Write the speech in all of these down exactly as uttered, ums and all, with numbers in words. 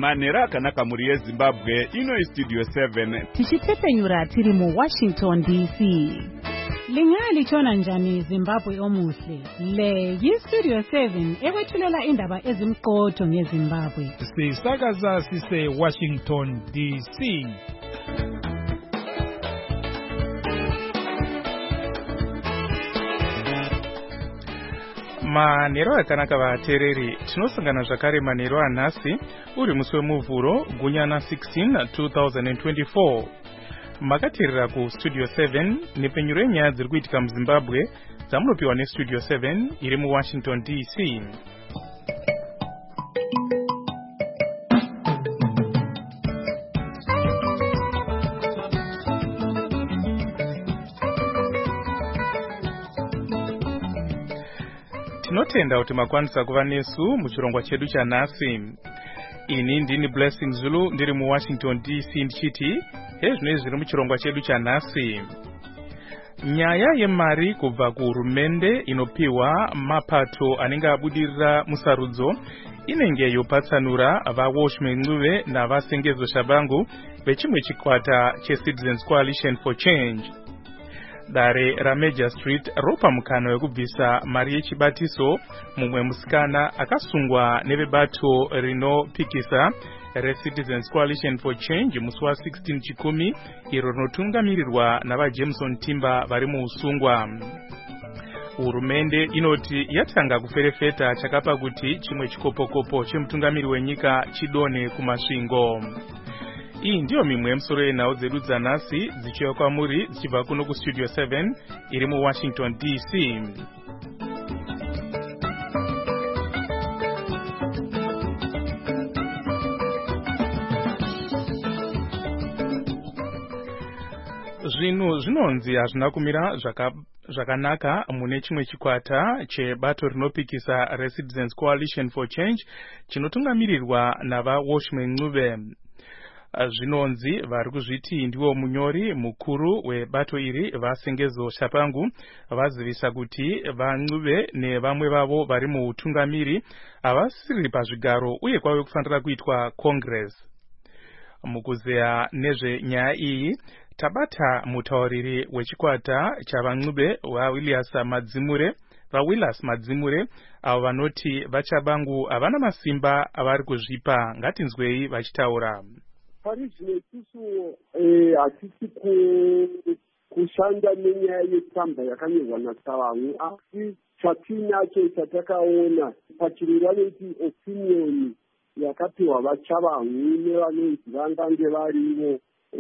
Manera akanaka muri yeZimbabwe ino istudio seven. Tichitepenyura tiri mu Washington D C. Lingali chona njani Zimbabwe omuhle. Le yi Studio seven ekwethulela indaba ezimqotho ngeZimbabwe. Sisakaza sise Washington D C. Manero akanaka vatereri tinosangana zvakare manero anhasi uri musi wemuvhuro gunyana sixteen twenty twenty-four. Makateerera ku Studio seven nepenyuro yenyaya dziri kuitika muZimbabwe dzamunopiwa neStudio seven iri mu Washington D C. Tinotenda kuti makwanisa kuva nesu muchirongwa chedu chanhasi. Ini ndini Blessing Zulu ndiri mu Washington D C ndichiti hezvinoi zviri muchirongwa chedu chanhasi. Nyaya yemari kubva kuhurumende inopiwa mapato anenge abudirira musarudzo inenge yopatsanura vaWashman Ncube navaSengezo Shabangu vechimwe chikwata cheCitizens Coalition for Change. Dare raMajor Street ropa mukana wekubvisa mari yechibatiso mumwe musikana akasungwa nevebato rinopikisa reCitizens Coalition for Change musi wa sixteen chikumi iro rinotungamirirwa navaJameson Timber vari muusungwa. Hurumende inoti yatanga kuferefeta chakapa kuti chimwe chikopokopo chemutungamiri wenyika chidone kumasvingo. Iyi ndiyo mimwe yemusoro yenhau dzedu dzanhasi dzichiuya kwamuri dzichibva kuno kuStudio seven iri mu Washington D C. Zvino zvinonzi hazvina kumira zvakanaka mune chimwe chikwata chebato rinopikisa reCitizens Coalition for Change chinotungamirirwa navaWashman Ncube. Zvinonzi vari kuzviti ndiwo munyori mukuru webato iri vaSengezo Shabangu vazivisa kuti vaNcube nevamwe vavo vari muutungamiri havasiri pazvigaro uye kwave kufanira kuitwa Congress. Mukuzeya nezvenyaya iyi tabata mutauriri wechikwata chavaNcube vaWillias Madzimure vaWillias Madzimure avo vanoti vaChabangu havana masimba avari kuzvipa. Ngatinzwei vachitaura. Pari zvino isusu hatisi kushanda nenyaya yetsamba yakanyorwa naChabangu, asi chatinacho chatakaona pachirungu vanoti opinion yakapiwa vaChabangu nevanonzi vangange varivo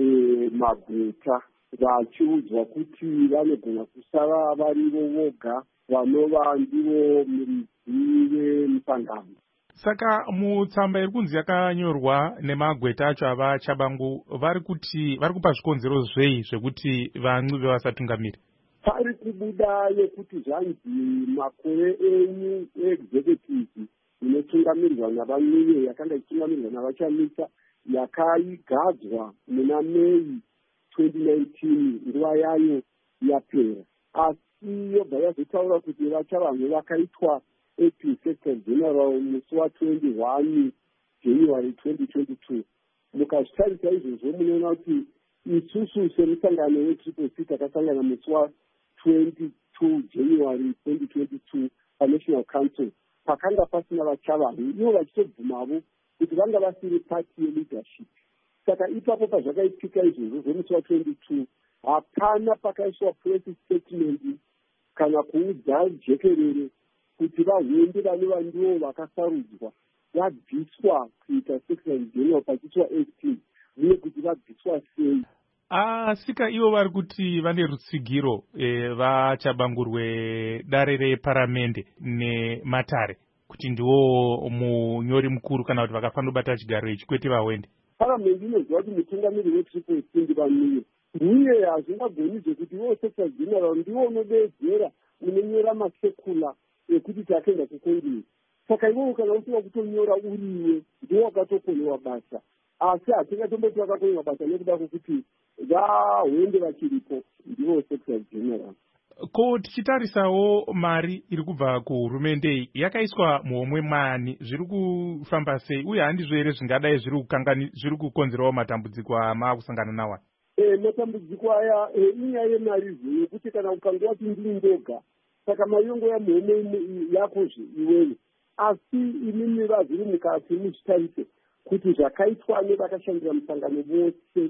maguta vachiudzwa kuti vanogona kusava varivo voga vanova ndivo muridzi wemusangano. Saka mutsamba iri kunzi yakanyorwa nemagweta acho ava Chabangu vari kuti vari kupa zvikonzero zvei zvekuti vaNcube vasatungamiri? Pari kubuda yekuti zvanzi makore enyu executive inotungamirirwa navaNcube yakanga ichitungamirirwa navaChamisa yakaigadzwa muna May twenty nineteen nguva yayo yapera, asi yobva yazotaura kuti vaChabangu vakaitwa Secretary General musi wa twenty-one January twenty twenty-two. Mukazvitarisa izvozvo munoona kuti isusu semusangano weTriple C takasangana musi wa twenty-two January twenty twenty-two paNational Council pakanga pasina vaChabangu, ivo vachitobvumavo kuti vanga vasiri party yeLeadership. Saka ipapo pazvakaitika izvozvo zvemusi wa twenty-two hapana pakaiswa press statement kana kuudza jekerere kuti vahuende vanova ndivo vakasarudzwa vabviswa kuita Secretary General pachiitwa eighteen uye kuti vabviswa sei. Asika ivo vari kuti vane rutsigiro vaChabangu rwedare reparamende nematare kuti ndiwo munyori mukuru kana kuti vakafanira kubata chigaro ichi kwete vaWende. Paramende inoziva kuti mutungamiri weTriple C ndivanhuye uye hazvingagoni zvekuti ivo Secretary General ndiwo unodedzera unonyora masekula ekuti takaenda kukongresi. Saka ivo kana usina kutonyora uriwe ndiwo wakatokonewa basa, asi hatingatomboti vakakonewa basa nekuda kwokuti vaWende vachiripo ndivo Secretary General. Ko tichitarisawo mari iri kubva kuhurumende yakaiswa muhomwe mani, zviri kufamba sei uye handizvo here zvingadai zviri kukangani zviri kukonzerawo matambudziko amakusangana nawo? E, matambudziko aya e, inyaya yemari yekuti kana ukanga wati ndiri ndoga saka mayongo ya muhomwe yakozve iwewe, asi imimi vaziri mukati muchitarise kuti zvakaitwa nevakashandira musangano vose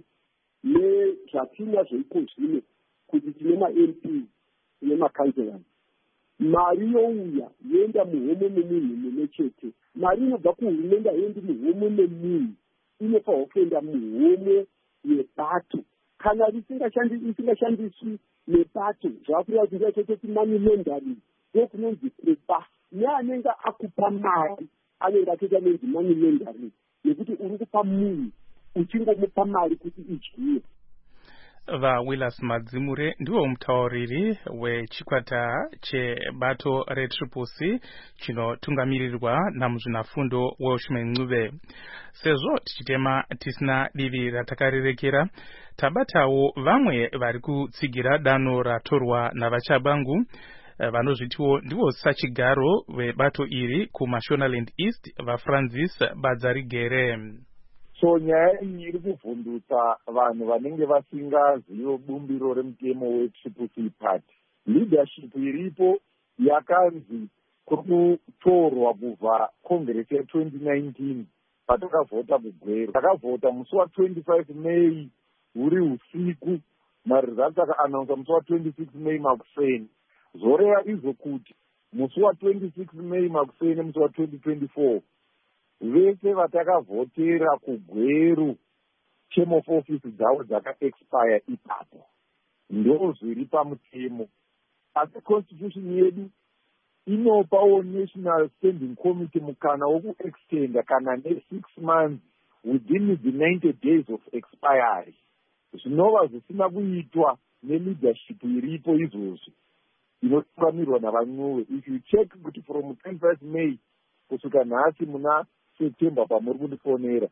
nezvatina zveiko zvino kuti tine ma-M P tine makanselors, mari youya yoenda muhomwe memunhu mumwe chete. Mari inobva kuhurumende haiendi muhomwe memunhu, inofanirwa kuenda muhomwe yebato. Kana isingashandiswi nebato zvaakureva kuti ndiyachototi money laundering ndokunonzi kupa neanenge akupa mari anenge atoita nenzi money laundering, nekuti uri kupa munhu uchingomupa mari kuti idyiwe. VaWillis Madzimure ndiwo mutauriri wechikwata chebato retriple C chinotungamirirwa namuzvinafundo Welshman Ncube. Sezvo tichitema tisina divi ratakarerekera, tabatawo vamwe vari kutsigira danho ratorwa navachabangu vanozvitiwo ndivo sachigaro vebato iri kuMashonaland East, vaFrancis Badzarigere. So nyaya iyi iri kuvhundutsa vanhu vanenge vasingazivo bumbiro remutemo wetriple C party. Leadership iripo yakanzi kuri kutorwa kubva Congress ya twenty nineteen patakavhota kugwero. Takavhota musi wa twenty-five May uri usiku, maresults akaannounce musi wa twenty-six May makuseni. Zoreva izvo kuti musi wa twenty-six May makuseni musi wa twenty twenty-four vese vatakavhotera kugweru term of office dzavo dzaka-expire ipapo ndo zviri pamutemo. Asi constitution yedu inopawo National Standing Committee mukana wokuextenda kana ne-six months within the ninety days of expiry. Zvinova zvisina kuitwa neleadership iripo izvozvi inotungamirwa navaNcube. If you check kuti from twenty-five May kusvika nhasi muna September pamuri kundifonera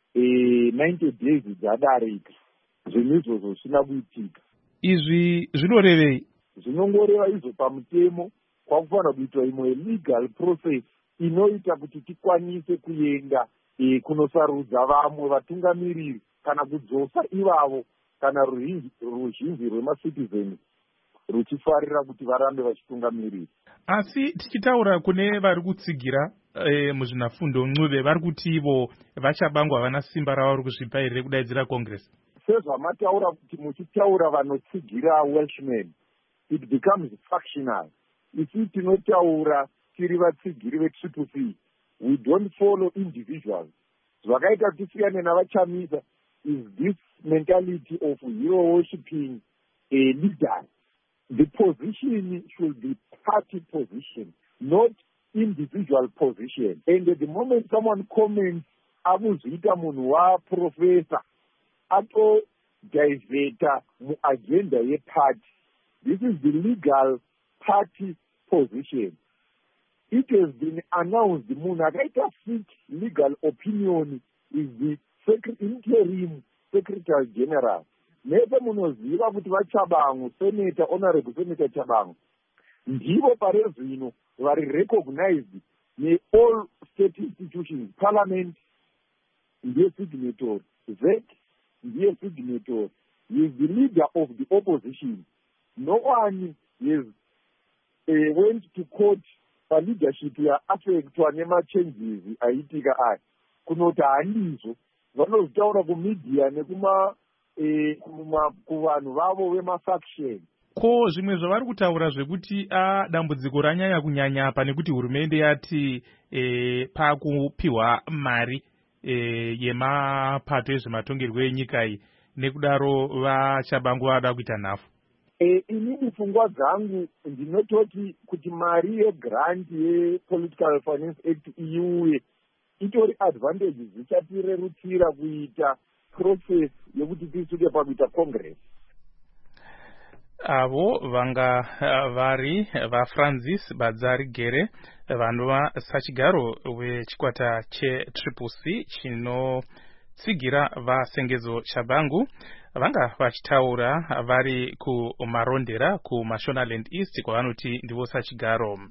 eh ninety days dzadarika, zvinhu izvozvo zvisina kuitika. Izvi zvinorevei? Zvinongoreva izvo pamutemo kwakufanira kuitwa imwe legal process inoita kuti tikwanise kuenda e, kunosarudza vamwe vatungamiriri kana kudzosa ivavo kana ruzhinji rwemacitizens ruchifarira kuti varambe vachitungamiriri. Asi tichitaura kune vari kutsigira e, muzvinafundo Ncube vari kuti ivo vachabangu havana simba ravo ri kuzvipa here kudaidzira Congress. Sezvamataura kuti muchitaura vanotsigira Welshman, it becomes factional. Isi tinotaura tiri vatsigiri vetriple C, we don't follow individuals. Zvakaita tisiyane navachamisa is this mentality of hero worshipping a leader. The position should be party position, not individual position. And at the moment someone comments, abuzita munhu waprofessor, ato diveta mu agenda ye party. This is the legal party position. It has been announced munhu akaita seek legal opinion is the interim secretary general. Nese munoziva kuti vaChabangu, senator, honorable senator Chabangu, ndivo pare zvino vari recognized ne all state institutions, parliament ndiye signatory, Z ndiye signatory, he is the leader of the opposition. No one is uh, went to court for leadership ya affectwa nema changes aitika aya. Kunoti handizvo vanozitaura kumedia nekuma eh, kuvanhu vavo vemafaction. Ko zvimwe zvavari kutaura zvekuti a dambudziko ranyanya kunyanya pane kuti hurumende yati e, pakupiwa mari e, yemapato ezvematongerwo enyika iyi nekudaro vaChabangu vada kuita nhafu. E, inini pfungwa dzangu ndinototi kuti mari yegrant yePolitical Finance Act iuye itori advantages dzichatirerutsira kuita process yekuti tisvike pakuita Congress. Avo vanga vari vaFrancis Badzarigere vanova sachigaro wechikwata chetriple C chinotsigira vaSengezo Chabangu. vanga vachitaura vari kumarondera kumashonaland east kwavanoti ndivo sachigaro.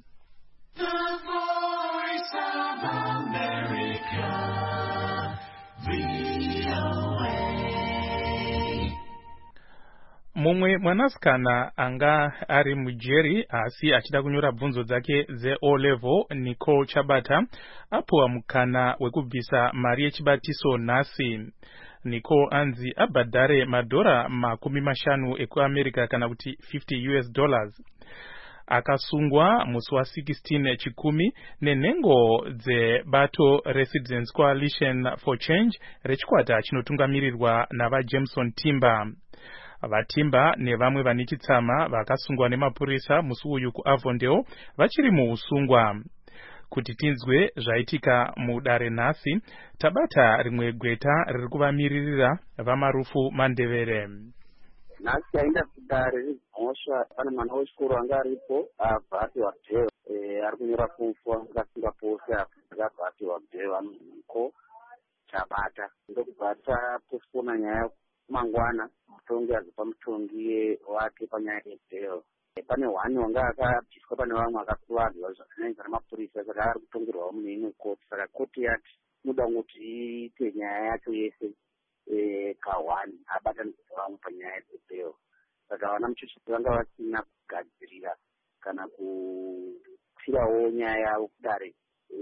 Mumwe mwanasikana anga ari mujeri asi achida kunyora bvunzo dzake dze-O level Nicole Chabata apuwa mukana wekubvisa mari yechibatiso nhasi. Nicole anzi abhadhare madhora makumi mashanu ekuAmerica kana kuti fifty US dollars. Akasungwa musi wa sixteen chikumi nenhengo dzebato Residents Coalition for Change rechikwata chinotungamirirwa nava Jameson Timber. Vatimba nevamwe vane chitsama vakasungwa nemapurisa musi uyu kuAvondale vachiri muusungwa. Kuti tinzwe zvaitika mudare nhasi, tabata rimwe gweta riri kuvamiririra vaMarufu Mandevere. Nhasi taenda kudare remhosva, pane mwana wechikoro anga aripo abva apiwa bhero, ari kunyora kufu akasunga pose akabva apiwa bhero anoniko Chabata. Ndokubva tapostpona nyaya mangwana mutongi azopa mutongi wake panyaya yebhero. Pane wani wanga akabviswa pane vamwe akakuvadzwa zvakanyanya namapurisa, saka ari kutongerwawo mune imwe koti. Saka koti yati inoda kuti iite nyaya yacho yese kawani abatanidza vamwe panyaya yebhero. Saka vana muchuchisi vanga vasina kugadzirira kana kupfirawo nyaya yavo kudare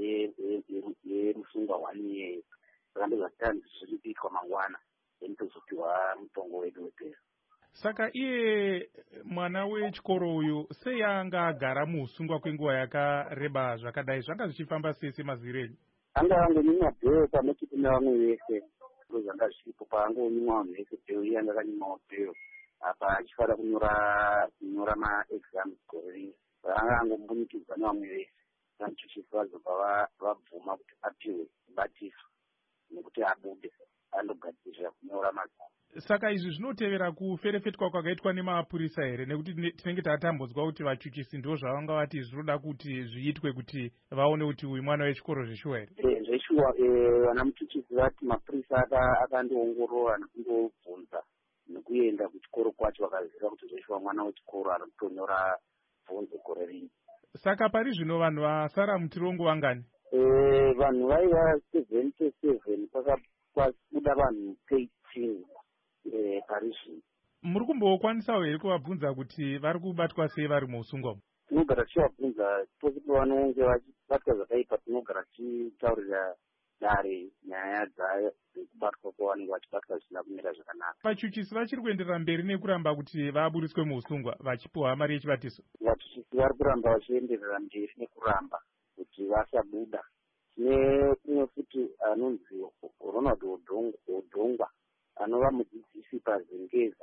yemusungwa wani iyeyo. Saka ndozvatitanzi zviri kuitwa mangwana enotozopiwa mutongo wedu webhero. Saka iye mwana wechikoro uyu sei anga agara muusungwa kwenguva yakareba zvakadai? Zvanga zvichifamba sei semazireni? Anga angonyimwa bhero pamwe chete nevamwe vese. Zvanga zvichipo paangonyimwa vanhu vese bhero, iye anga akanyimwawo bhero apa achifara kunyora kunyora maexams gore rino. Anga angombunikidzwa nevamwe vese. Vamuchuchisi vazobva vabvuma kuti apiwe batiso nekuti abude andogadzirira kunyora mazama. Saka izvi zvinotevera kuferefetwa kwakaitwa nemapurisa here? Nekuti tinenge tatambudzwa kuti vachuchisi ndo zvavanga vati zvinoda kuti zviitwe kuti vaone kuti uyu mwana wechikoro zveshuwa here? E, zveshuwa. Vana muchuchisi vati mapurisa akandoongorora nekundobvunza nekuenda kuchikoro kwacho vakaziva kuti zveshuwa mwana wechikoro ari kutonyora bvunzo gore rino. Saka pari zvino vanhu vasara mutirongo vangani? E, vanhu vaiva seventy seven kwakabuda vanhu eighteen pari zvino. Muri kumbokwanisawo here kuvabvunza kuti vari kubatwa sei vari muusungwa? Tinogara tichivabvunza positi vanonge vachibatwa zvakaipa, tinogara tichitaurira dare nyaya dzayo dzekubatwa kwavanenge vachibatwa zvisina kumira zvakanaka. Vachuchisi vachiri kuenderera mberi nekuramba kuti vaburiswe muusungwa vachipiwa mari yechibatiso? Vachuchisi vari kuramba vachienderera mberi nekuramba kuti vasabuda. Tine umwe futi anonzi Ronald Odongwa anova mudzidzisi pazengeza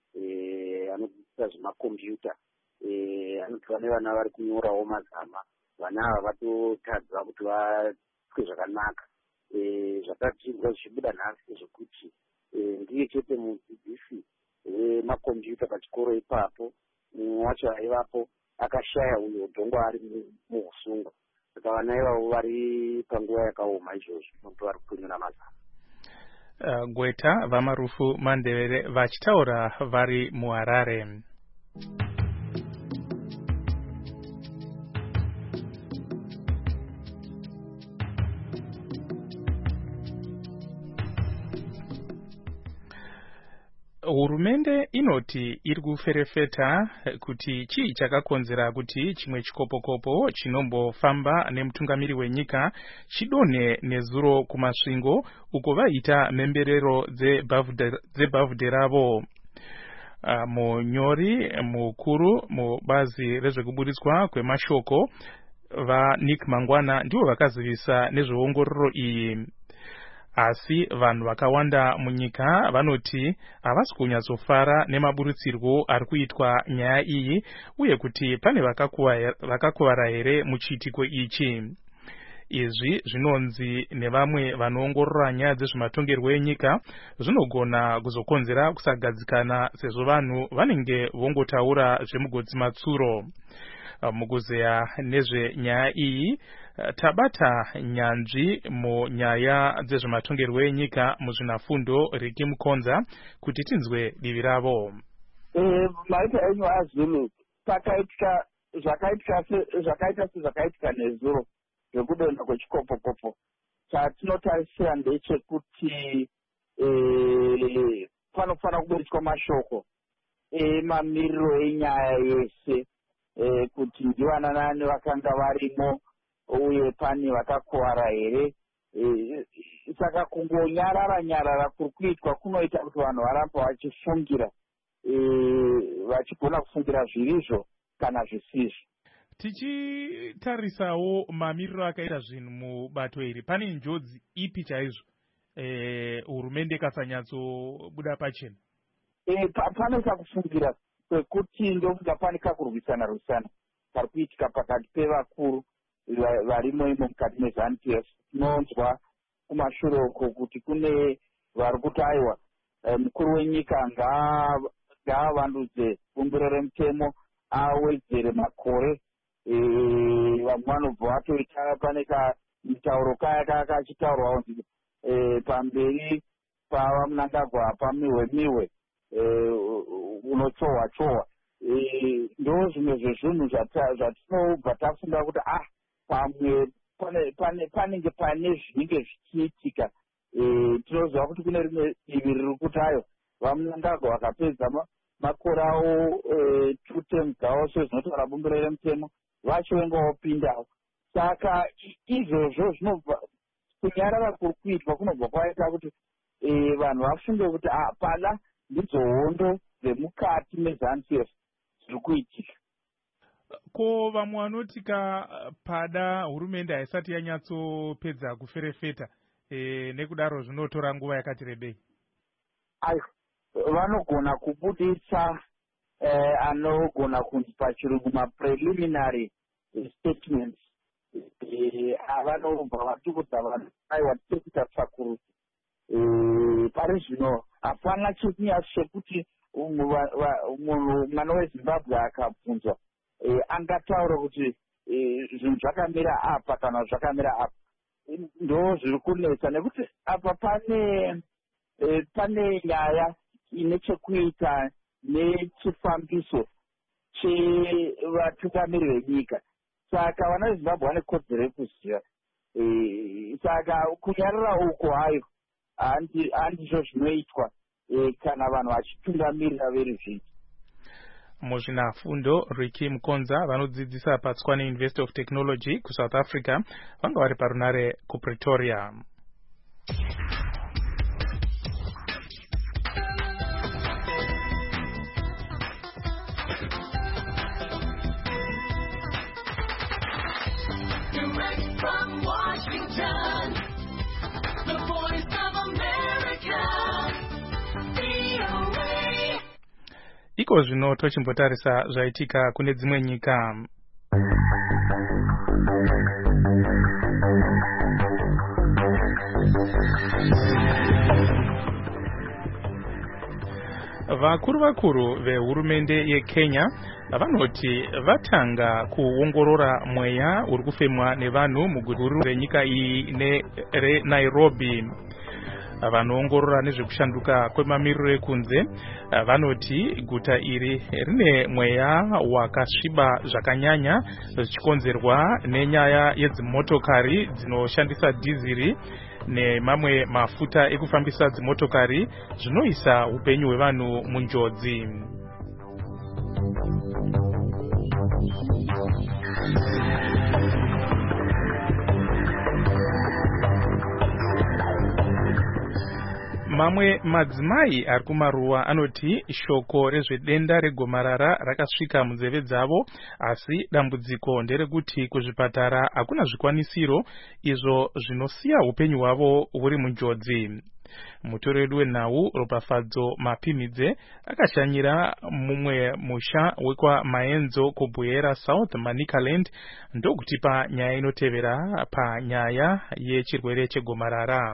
anodzidzisa zvemakombiyuta. Anoti vane vana vari kunyorawo mazama, vana ava vatotadzwa kuti vaitwe zvakanaka. Zvakatibwa zvichibuda nhasi zvekuti ndiye chete mudzidzisi wemakombiyuta pachikoro ipapo, mumwe wacho aivapo akashaya uyo Odongwa ari muusungwa. Saka vana ivavo vari panguva yakaoma izvozvo nokuti vari kunyora mazama. Uh, gweta vaMarufu Mandevere vachitaura vari muHarare. Hurumende inoti iri kuferefeta kuti chii chakakonzera kuti chimwe chikopokopo chinombofamba nemutungamiri wenyika chidonhe nezuro kumasvingo uko vaita memberero dzebhavhudhe ravo. Uh, munyori mukuru mubazi rezvekuburitswa kwemashoko vaNick Mangwana ndivo vakazivisa nezveongororo iyi. Asi vanhu vakawanda munyika vanoti havasi kunyatsofara nemaburutsirwo ari kuitwa nyaya iyi uye kuti pane vakakuvara here muchiitiko ichi. izvi zvinonzi nevamwe vanoongorora nyaya dzezvematongerwo enyika zvinogona kuzokonzera kusagadzikana sezvo vanhu vanenge vongotaura zvemugodzi matsuro. Mukuzeya nezvenyaya iyi tabata nyanzvi munyaya dzezvematongerwo enyika muzvinafundo Ricky Mukonza kuti tinzwe divi ravo. Eh, maita enyu aZulu pakaitika zvakaitika zvakaita sezvakaitika nezuro zvekudonha kwechikopokopo. Chatinotarisira ndechekuti eh, panofanira kuburiswa mashoko emamiriro enyaya yese eh, kuti ndivana nani vakanga varimo uye pani vakakuwara here. Eh, saka kungonyarara nyarara kuri kuitwa kunoita kuti vanhu varamba vachifungira vachigona kufungira zvirizvo kana zvisizvo. Tichitarisawo mamiriro akaita zvinhu mubato iri, pane njodzi ipi chaizvo hurumende ikasanyatsobuda pachena? Panoita kufungira kwekuti ndokunga pane kakurwisana rwisana kari kuitika pakati pevakuru varimo imo mukati meZANU-P F. Tinonzwa kumashure uko kuti kune vari kuti aiwa mukuru wenyika ngaavandudze bumbiro remutemo awedzere makore. Vamwe vanobva vatoita pane kamitauro kaya kachitaurwa kunzi pamberi pavamunangagwa pamiwe miwe unochohwa chohwa. Ndo zvimwe zvezvinhu zvatinobva tafunga kuti ah pamwe panenge pane zvinenge zvichiitika. Tinoziva kuti kune rimwe divi riri kuti ayo vamunangagwa vakapedza makore avo two terms dzavo sezvinotaura bumbiro remutemo vachivenga vopindawo. Saka izvozvo zvinobva kunyarara kuri kuitwa kunobva kwaita kuti vanhu vafunge kuti pana ndidzo hondo dzemukati meZANU-P F zviri kuitika. Ko vamwe vanotika pada hurumende haisati yanyatsopedza kuferefeta e, nekudaro zvinotora nguva yakati rebei? Ayo vanogona kubudisa eh, anogona kunzi pachirungu mapreliminary statements. Vanobva vatukudza vanhu aiwa tekuita tsvakurudzo. Pari zvino hapana chinyasi chekuti munhu mwana weZimbabwe akabvunzwa angataura kuti zvinhu zvakamira apa kana zvakamira apa. Ndo zviri kunetsa nekuti apa pane pane nyaya ine chekuita nechifambiso chevatungamiri venyika. Saka vana veZimbabwe vane kodzero yekuziva. Saka kunyarara uko hayo handizvo zvinoitwa kana vanhu vachitungamirira veruzhinji. Muzvinafundo Ricky Mukonza vanodzidzisa paTswane University of Technology kuSouth Africa vanga vari parunare kuPretoria. Direct from Washington, the voice of America, V O A. Iko zvino tochimbotarisa zvaitika kune dzimwe nyika. Vakuru vakuru vehurumende yeKenya vanoti vatanga kuongorora mweya uri kufemwa nevanhu muguru renyika iyi neNairobi. Vanoongorora nezvekushanduka kwemamiriro ekunze vanoti guta iri rine mweya wakasviba zvakanyanya zvichikonzerwa nenyaya yedzimotokari dzinoshandisa dhiziri nemamwe mafuta ekufambisa dzimotokari zvinoisa upenyu hwevanhu munjodzi. Mamwe madzimai ari kumaruwa anoti shoko rezvedenda regomarara rakasvika munzeve dzavo, asi dambudziko nderekuti kuzvipatara hakuna zvikwanisiro izvo zvinosiya upenyu hwavo huri munjodzi. Mutori wedu wenhau Ropafadzo Mapimidze akashanyira mumwe musha wekwa Maenzo kubuyera South Manicaland ndokutipa nyaya inotevera panyaya yechirwere chegomarara.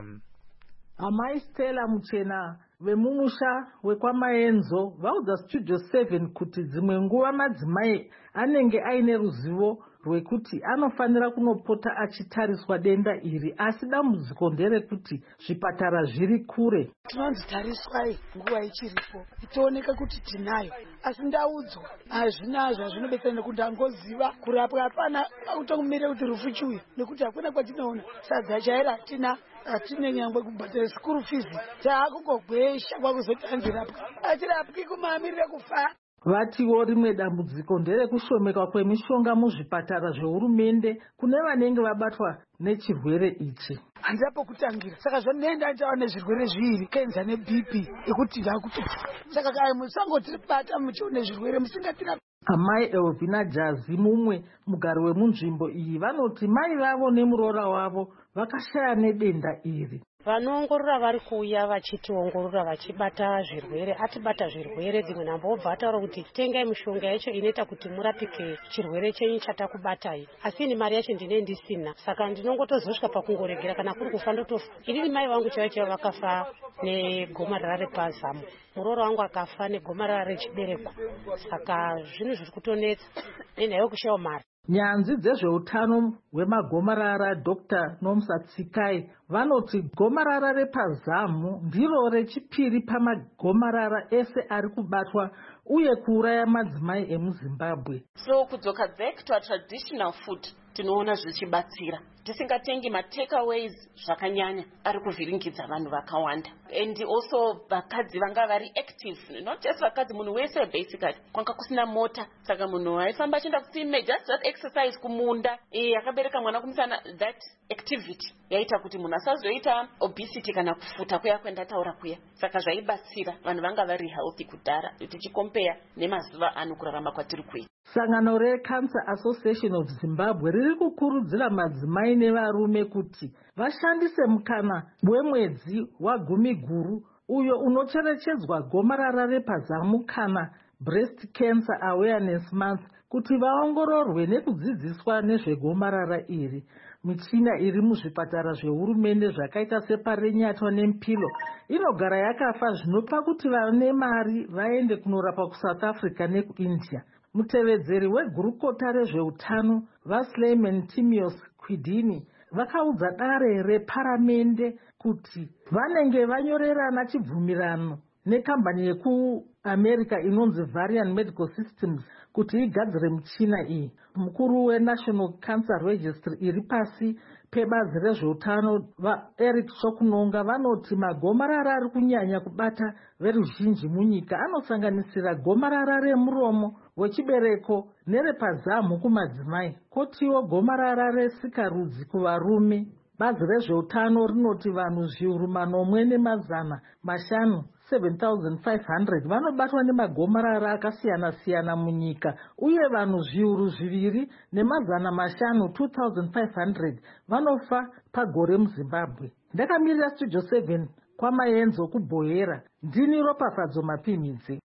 Amai Stella Muchena vemumusha wekwamaenzo vaudza Studio seven kuti dzimwe nguva madzimai anenge aine ruzivo rwekuti anofanira kunopota achitariswa denda iri, asi dambudziko nderekuti zvipatara zviri kure. Tinonzi tariswai nguva ichiripo itooneka kuti tinayo, asi ndaudzwa hazvina zvazvinobetsera nekuti angoziva kurapwa hapana, utongomire kuti rufu chiuya nekuti hakuna kwatinoona sadza chaira hatina hatine nyangwe kubhadhara school fees, taakungogwesha kwakuzoti andirapwa atirapwi kumamirire kufa. Vatiwo rimwe dambudziko nderekushomeka kwemishonga muzvipatara zvehurumende kune vanenge vabatwa nechirwere ichi. Handina pokutangira, saka zvonenda ndichava nezvirwere zviviri, kenza neB P ekuti ndakutofa. Saka kai musangotibata muchione zvirwere musingatirapa. Amai Elvina Jazi mumwe mugari wemunzvimbo iyi vanoti mai vavo nemurora wavo vakashaya nedenda iri. Vanoongorora vari kuuya vachitiongorora vachibata zvirwere, atibata zvirwere dzimwe nhambo obva ataura kuti tengai mishonga yacho inoita kuti murapike chirwere chenyu chatakubatai, asi ini mari yacho ndine ndisina, saka ndinongotozosvika pakungoregera kana kuri kufa ndotofa. Inini mai vangu chaivo chaivo vakafa negomarara repazamu, muroora wangu akafa negomarara rechibereko, saka zvinhu zviri kutonetsa nenhau yokushayiwa mari. Nyanzvi dzezveutano hwemagomarara Doctor Nomsa Tsikai vanoti gomarara repazamu ndiro rechipiri pamagomarara ese ari kubatwa uye kuuraya madzimai emuZimbabwe. So kudzoka back to a traditional food tinoona zvichibatsira, tisingatengi ma-takeaways zvakanyanya ari kuvhiringidza vanhu vakawanda, and also vakadzi vanga vari active, not just vakadzi, munhu wese basically kwanga kusina mota, saka munhu aifamba achienda kusime, just that exercise kumunda, eh akabereka mwana kumusana, that activity yaita kuti munhu asazoita obesity kana kufuta kuya kwendataura kuya, saka zvaibatsira vanhu vanga vari healthy kudhara tichikompea nemazuva ano kurarama kwatiri kuita. Sangano reCancer Association of Zimbabwe riri kukurudzira madzimai nevarume kuti vashandise mukana wemwedzi wagumi guru uyo unocherechedzwa gomarara repazamu kana Breast Cancer Awareness Month kuti vaongororwe nekudzidziswa nezvegomarara iri. Michina iri muzvipatara zvehurumende zvakaita separenyatwa neMpilo inogara yakafa zvinopa kuti vane mari vaende kunorapa kuSouth Africa nekuIndia. Mutevedzeri wegurukota rezveutano vaSlayman Timios Kwidini vakaudza dare reparamende kuti vanenge vanyorerana chibvumirano nekambani yekuAmerica inonzi Varian Medical Systems kuti igadzire michina iyi. Mukuru weNational Cancer Registry iri pasi pebazi rezveutano vaEric Sokunonga vanoti magomarara ari kunyanya kubata veruzhinji munyika anosanganisira gomarara remuromo, wechibereko nerepazamu kumadzimai, kotiwo gomarara resikarudzi kuvarume. Bazi rezveutano rinoti vanhu zviuru manomwe nemazana mashanu seven thousand five hundred vanobatwa nemagomarara akasiyana siyana munyika, uye vanhu zviuru zviviri nemazana mashanu two thousand five hundred vanofa pagore muZimbabwe. Ndakamirira Studio seven kwamaenzo kubhoyera, ndini Ropafadzo Mapimidze.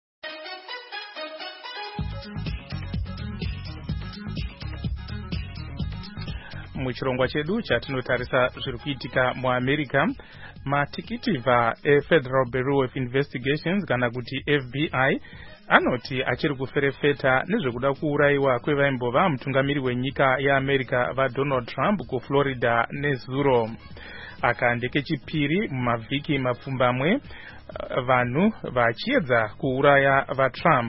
Muchirongwa chedu chatinotarisa zviri kuitika muAmerica, matikiti vaFederal Bureau of Investigations kana kuti F B I anoti achiri kuferefeta nezvekuda kuurayiwa kwevaimbova mutungamiri wenyika yeAmerica vaDonald Trump kuFlorida nezuro. Aka ndekechipiri mumavhiki mapfumbamwe vanhu vachiedza kuuraya vaTrump.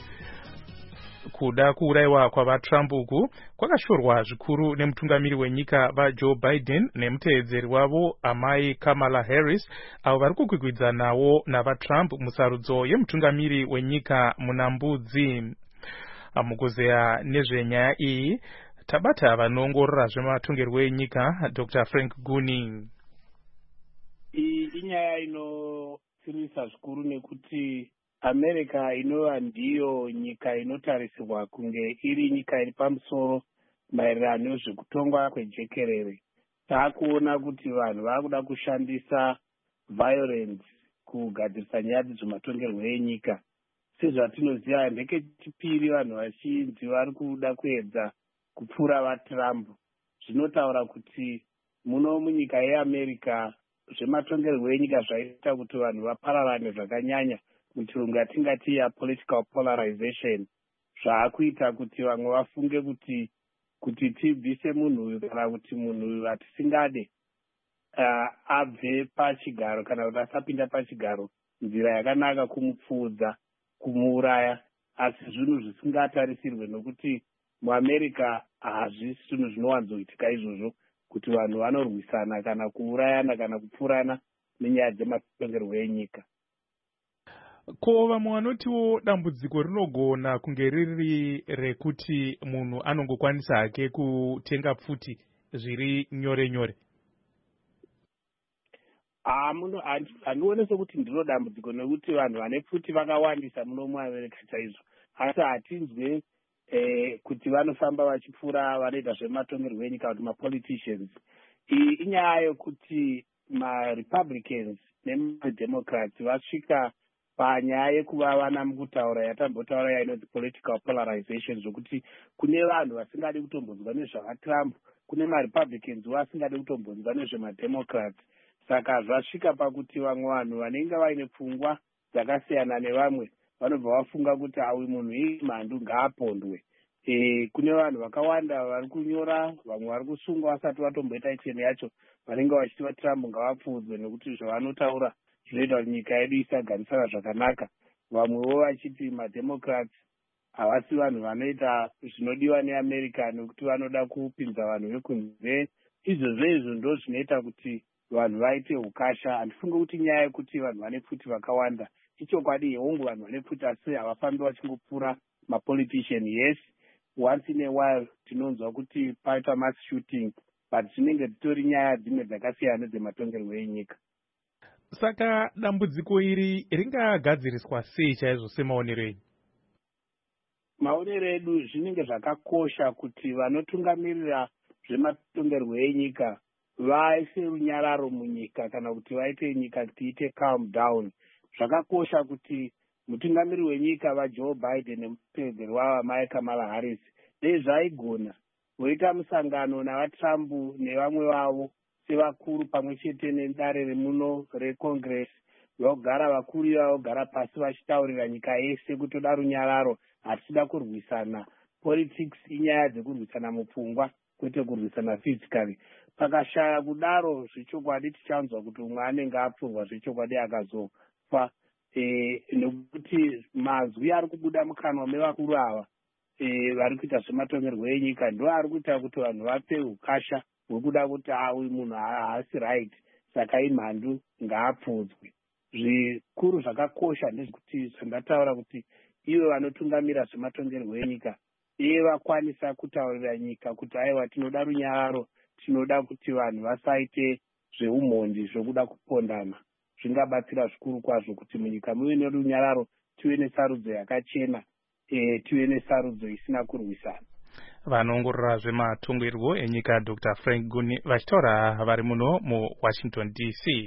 Kuda kuurayiwa kwavaTrump uku kwakashorwa zvikuru nemutungamiri wenyika vaJoe Biden nemutevedzeri wavo amai Kamala Harris, avo vari kukwikwidzanawo navaTrump musarudzo yemutungamiri wenyika munambudzi. Mukuzeya nezvenyaya iyi tabata vanoongorora zvematongerwo enyika Doctor Frank Guni. Iyi inyaya inotsirimisa zvikuru nekuti America inova ndiyo nyika inotarisirwa kunge iri nyika iri pamusoro maererano nezvekutongwa kwejekerere. Taakuona kuti vanhu vakuda kushandisa violence kugadzirisa nyaya dzezvematongerwo enyika. Sezvatinoziva mheke chipiri vanhu vazhinji vari kuda kuedza kupfuura vaTrump. Zvinotaura kuti muno munyika yeAmerica zvematongerwo enyika zvaita kuti vanhu vapararane zvakanyanya muchirungu yatingati yapolitical polarization. Zvaakuita kuti vamwe vafunge kuti kuti tibvise munhu uyu kana kuti munhu uyu hatisingade uh, abve pachigaro kana kuti asapinda pachigaro, nzira yakanaka kumupfuudza, kumuuraya. Asi zvinhu zvisingatarisirwe nokuti muAmerica hazvisi zvinhu zvinowanzoitika izvozvo kuti vanhu vanorwisana kana kuurayana kana kupfurana nenyaya dzematongerwo enyika. Ko vamwe vanotiwo dambudziko rinogona kunge riri rekuti munhu anongokwanisa hake kutenga pfuti zviri nyore nyore. Ah, muno handione sekuti ndiro dambudziko nekuti vanhu vane pfuti vakawandisa muno muAmerica chaizvo. Asi hatinzwe eh, kuti vanofamba vachipfuura vanoita zvematongerwo enyika kuti mapoliticians. Iyi inyaya yokuti maRepublicans nemademocrats vasvika panyaya yekuva vana mukutaura yatambotaura yainonzi political polarization, zvokuti kune vanhu vasingadi kutombonzwa nezvavaTrump, kune maRepublicans vasingadi kutombonzwa nezvemademocrats. Saka zvasvika pakuti vamwe vanhu vanenge vaine pfungwa dzakasiyana nevamwe vanobva vafunga kuti awi munhu iyi mhandu ngaapondwe. E, kune vanhu vakawanda vari kunyora, vamwe vari kusungwa vasati vatomboita icheni yacho, vanenge vachiti vaTrump ngavapfuudzwe nekuti zvavanotaura zvinoita kuti nyika yedu isagarisana zvakanaka. Vamwewo vachiti mademocrats havasi vanhu vanoita zvinodiwa neAmerica nekuti vanoda kupinza vanhu vekunze. Izvozvo izvo ndo zvinoita kuti vanhu vaite ukasha. Handifungi kuti nyaya yekuti vanhu vane pfuti vakawanda ichokwadi hongu, vanhu vane pfuti asi havafambi vachingopfuura mapolitician. Yes, once in a while tinonzwa kuti paita mass shooting, but dzinenge dzitori nyaya dzimwe dzakasiyana nedzematongerwo enyika. Saka dambudziko iri ringagadziriswa sei chaizvo semaonero enyu? Maonero edu zvinenge zvakakosha kuti vanotungamirira zvematongerwo enyika vaise runyararo munyika kana kuti vaite nyika kuti ite calm down. Zvakakosha kuti mutungamiri wenyika vaJoe Biden nemupedzeri wavo Mai Kamala Harris dei zvaigona voita musangano navaTrump nevamwe vavo sevakuru pamwe chete nedare remuno reCongress, vogara vakuru ivavo vogara pasi vachitaurira nyika yese kuti toda runyararo, hatisida kurwisana. Politics inyaya dzekurwisana mupfungwa kwete kurwisana physically. Pakashaya kudaro zvechokwadi tichanzwa kuti umwe anenge apfurwa zvechokwadi akazofa. E, nekuti mazwi ari kubuda mukanwa mevakuru ava e, vari kuita zvematongerwo enyika ndo ari kuita kuti vanhu vape ukasha hwekuda kuti awi munhu haasi right, saka imhandu ngaapfuudzwe. Zvikuru zvakakosha ndezvekuti zvandataura kuti ivo vanotungamira zvematongerwo enyika iye vakwanisa kutaurira nyika kuti aiwa tinoda runyararo, tinoda kuti vanhu vasaite zveumhondi zvokuda kupondana. Zvingabatsira zvikuru kwazvo kuti munyika muve nerunyararo, tive nesarudzo yakachena, e, tive nesarudzo isina kurwisana. Vanoongorora zvematongerwo enyika Doctor Frank Guni vachitaura vari muno muWashington D C.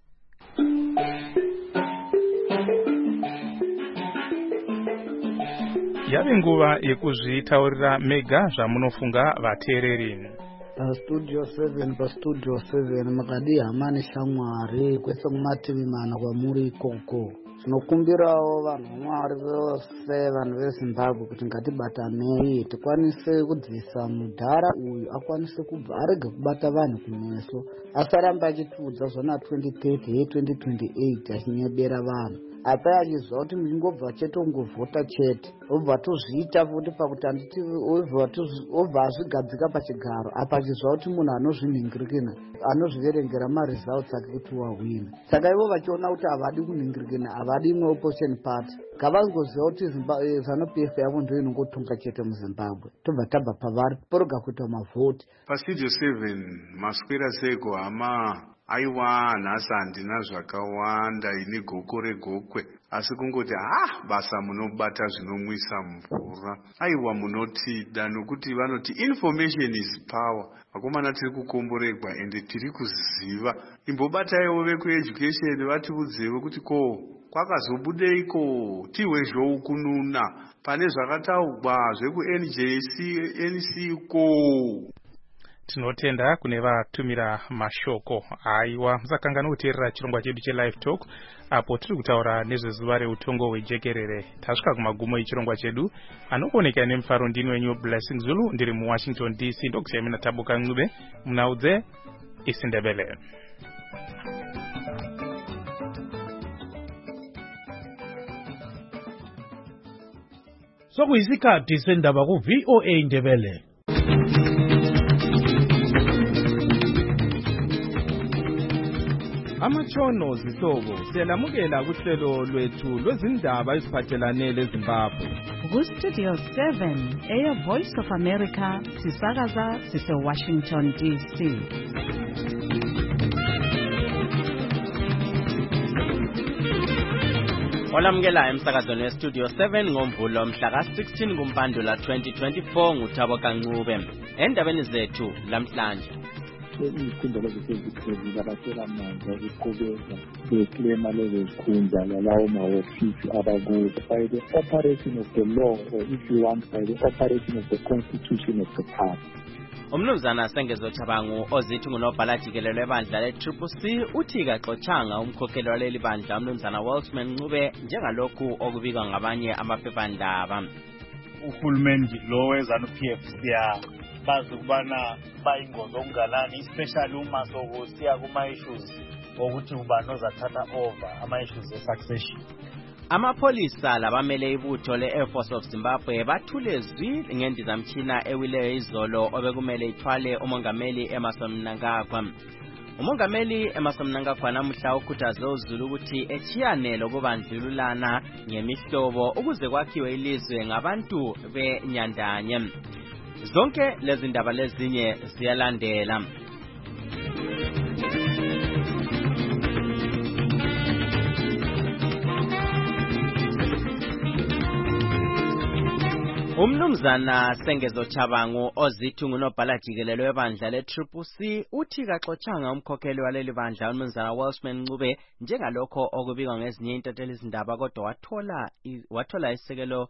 Yave nguva yekuzvitaurira mega zvamunofunga vateereri. Studio seven pa Studio seven makadi hamani shamwari kwese kumativi mana kwamuri ikoko. Tinokumbirawo vanhu Mwari vose, vanhu veZimbabwe kuti ngatibatanei tikwanise kudzisa mudhara uyu akwanise kubva arege kubata vanhu kumeso, asaramba achitiudza zvona twenty thirty he twenty twenty-eight achinyebera vanhu. Apa achizwa kuti mungobva chete ungovhota chete obva tozviita futi pakuti handiti obva azvigadzika pachigaro. Apa achizwa kuti munhu anozvinhingirikina anozviverengera maresults ake kuti wahwina. Saka ivo vachiona kuti havadi kunhingirikina, havadi imwe opposition party, ngavangoziva kuti ZANU-P F yavo ndo inongotonga chete muZimbabwe, tobva tabva pavari poroga kuita mavhoti. PaStudio seven maswera seko hama aiwa nhasi handina zvakawanda ine goko regokwe asi kungoti ah basa munobata zvinomwisa mvura. Aiwa munotida nokuti vanoti information is power. Vakomana tiri kukomboregwa ende tiri kuziva. Imbobataiwo vekueducation vatiudzewo kuti ko kwakazobudeiko tihwe zvoukununa pane zvakataurwa zvekuN J C N C ko. Tinotenda kune vatumira mashoko. Aiwa, musakangana kuteerera chirongwa chedu che-Live Talk apo tiri kutaura nezvezuva reutongo hwejekerere. Tasvika kumagumo echirongwa chedu. Anokuoneka nemufaro ndini wenyu Blessing Zulu, ndiri muWashington D C. Ndokuchemina Tabuka Ncube munaudze isiNdebele. Sokuyisikhathi sendaba ku V O A Ndebele. Amatshono zihlobo siyalamukela kuhlelo lwethu lwezindaba eziphathelane leZimbabwe. Ku Studio seven, Air Voice of America, sisakaza sise Washington D C. Olamukela emsakazweni weStudio seven ngoMvulo mhla ka sixteen kuMpandula twenty twenty-four nguThabo Kancube. Endabeni zethu lamhlanje izikhundla zezikhundla abatshela manje ukuqhubeka beklema lezo zikhundla lalawo mahhovisi abakuwo by the operation of the law, or if you want by the operation of the constitution of the party. Umnumzana Sengezo Chabangu ozithi ngunobhala jikelele ebandla le-Triple C uthi kaxotshanga umkhokheli waleli bandla umnumzana Welshman Ncube njengalokhu okubikwa ngabanye amaphephandaba. Uhulumeni lo weZANU-P F siya bazi ukubana bayingozi okunganani, especially uma sokusiya kuma-issues wokuthi ubani ozathatha over ama-issues e-succession. Amapolisa labamele ibutho le-Air Force of Zimbabwe bathule zwi ngendizamtshina ewileyo izolo obekumele ithwale umongameli Emmerson Mnangagwa. Umongameli Emmerson Mnangagwa namuhla ukhuthaze uZulu ukuthi echiyane lokubandlululana ngemihlobo ukuze kwakhiwe ilizwe ngabantu benyandanye. Zonke lezi ndaba lezinye ziyalandela. Umnumzana Sengezo Chabangu ozithi ngunobhala jikelele webandla le-Triple C uthi kaxotshanga umkhokheli waleli bandla umnumzana Welshman Ncube njengalokho okubikwa ngezinye intatheli izindaba kodwa wathola wathola isekelo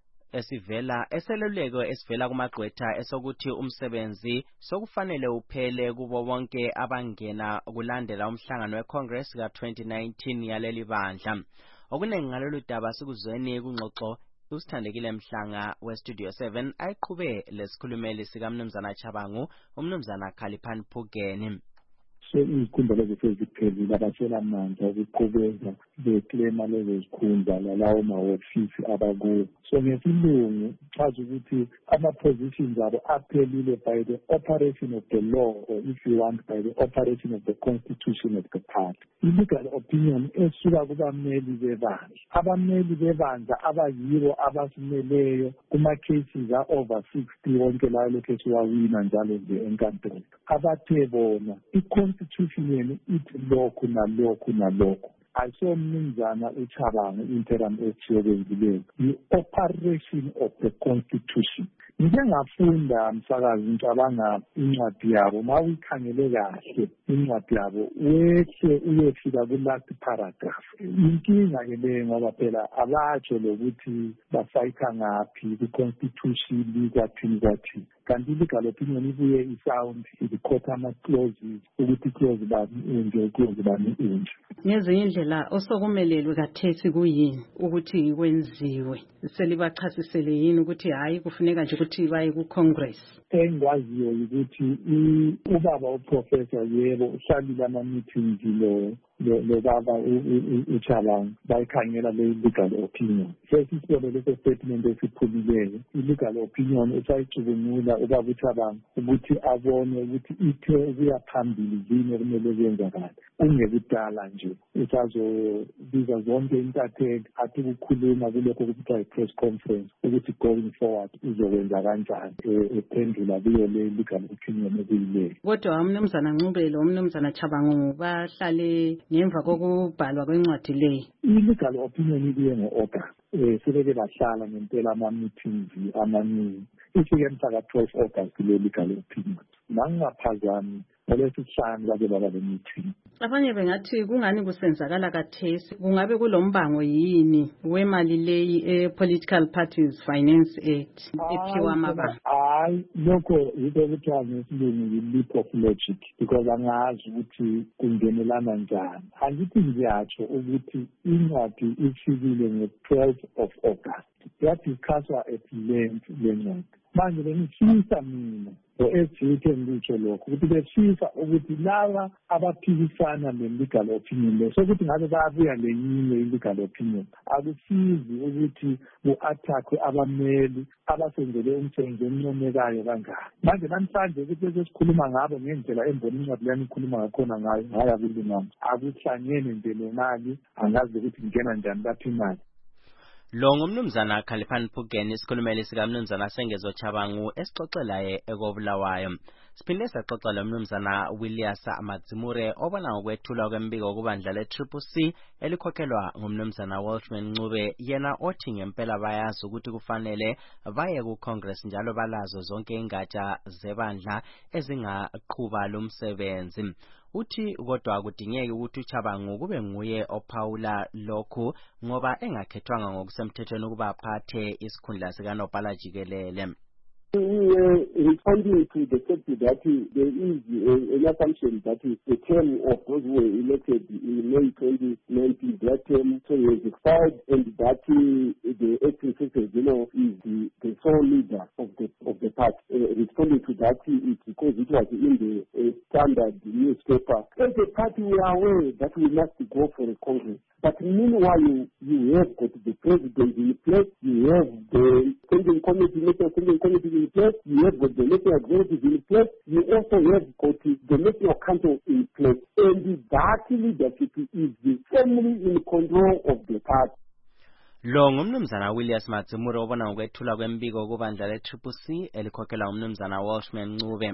esivela eseluleko esivela kumagqwetha esokuthi umsebenzi sokufanele uphele kubo bonke abangena kulandela umhlangano weCongress ka twenty nineteen yaleli bandla. Okuningi ngalolu daba sikuzweni kungxoxo usithandekile Mhlanga weStudio seven ayiqhube lesikhulumeli sikaMnumzana Chabangu umnumzana Khaliphani Phugeni. Izikhundla lezo seziphelile abatshela manje ukuqhubeka beklema lezo zikhundla lalawo mahhovisi abakuwo. So ngesilungu chaza ukuthi ama-positions abo aphelile by the operation of the law, or if you want by the operation of the constitution of the party. I-legal opinion esuka kubameli bebandla. Abameli bebandla abayibo abasimeleyo kuma-cases a-over sixty wonke lawo lokhu esiwawina njalo nje enkantolo. Abathe bona i-constitution yenu ithi lokhu nalokhu nalokhu. Ayisomnumzana uChabangu interim esiyokwenzileyo. I-operation of the constitution. Ngike ngafunda msakazi ngicabanga incwadi yabo ma uyikhangele kahle incwadi yabo wehle uyefika ku-last paragraph. Inkinga-ke leyo ngoba phela abatsho lokuthi basayikha ngaphi ku-constitution kwathini kwathini. Kanti i-legal opinion ibuye isound ikhotha ama-clauses ukuthi clause bani unje clause bani unje. Ngezinye indlela osokumelelwe kathesi kuyini ukuthi kwenziwe selibachasisele yini ukuthi hayi kufuneka nje ukuthi baye ku-Congress. Engikwaziyo ukuthi ubaba uprofessor yebo uhlalile ama-meetings lo lo baba uChabang bayikhangela le legal opinion. Sesibone leso statement esiphumileyo, i-legal opinion usayicubungula ubaba uChabang ukuthi abone ukuthi ithe ukuya phambili yini okumele kwenzakala. Ungekudala nje usazobiza zonke intatheli athi ukukhuluma kulokho okuthiwa i-press conference ukuthi going forward uzokwenza kanjani ephendula kuyo le legal opinion okuyileyo. Kodwa umnumzana Ncube lo umnumzana Chabangu bahlale ngemva kokubhalwa kwencwadi le. I-legal opinion ibuye ngo-August. Eh sebeke bahlala ngempela ama-meetings amaningi. Ifike mhla twelve August le legal opinion. Nangingaphazami ngolwesihlanu bake baba le meeting. Abanye bengathi kungani kusenzakala kathesi kungabe kulombango yini wemali leyi e-Political Parties Finance Act ephiwa amabanga. Hayi lokho yito kuthiwa ngesilungu yi-leap of logic because angazi ukuthi kungenelana njani. Angithi ngiyatsho ukuthi incwadi ifikile nge-twelve of August. Yadiscusswa at length le ncwadi. Manje bengifisa mina o-Esithe ngitsho lokho ukuthi befisa ukuthi laba abaphikisana ne-legal opinion le sokuthi ngabe bayabuya lenyinye i-legal opinion akusizi ukuthi ku-attackwe abameli abasenzele umsebenzi omncomekayo kangaka. Manje namhlanje ukuthi bese sikhuluma ngabo ngendlela embona incwadi lami ikhuluma ngakhona ngayo hhayi akulunganga akuhlangene nje nemali angazi ukuthi ngena njani lapha imali. Lo ngumnumzana Khaliphani Phugeni isikhulumeli sikamnumzana Sengezo Chabangu esixoxelaye ekobulawayo. Siphinde saxoxa lo mnumzana Willias Amadzimure obona ngokwethula kwembiko kubandla le-Triple C elikhokhelwa ngumnumzana Welshman Ncube yena othi ngempela bayazi ukuthi kufanele baye ku-Congress njalo balazo zonke ingatsha zebandla ezingaqhuba lo msebenzi. Uthi kodwa kudingeki ukuthi uChabangu kube nguye ophawula lokhu ngoba engakhethwanga ngokusemthethweni ukuba aphathe isikhundla sikanobhala jikelele. We were responding to the fact that there is an assumption that the term of those who were elected in May twenty nineteen, that term so has expired, and that the acting secretary general is the, the sole leader of the of the party. Uh, responding to that is because it was in the uh, standard newspaper. As a party, we are aware that we must go for a congress. But meanwhile, you, you have got the president in place, you have the standing committee, national standing committee in place, you have got the national executive in place, you also have got the national council in place. And that leadership is the firmly in control of the party. Lo ngumnumzana Willias Amadzimure obona ngokwethula kwembiko kubandla le-Triple C elikhokhelwa umnumzana Welshman Ncube.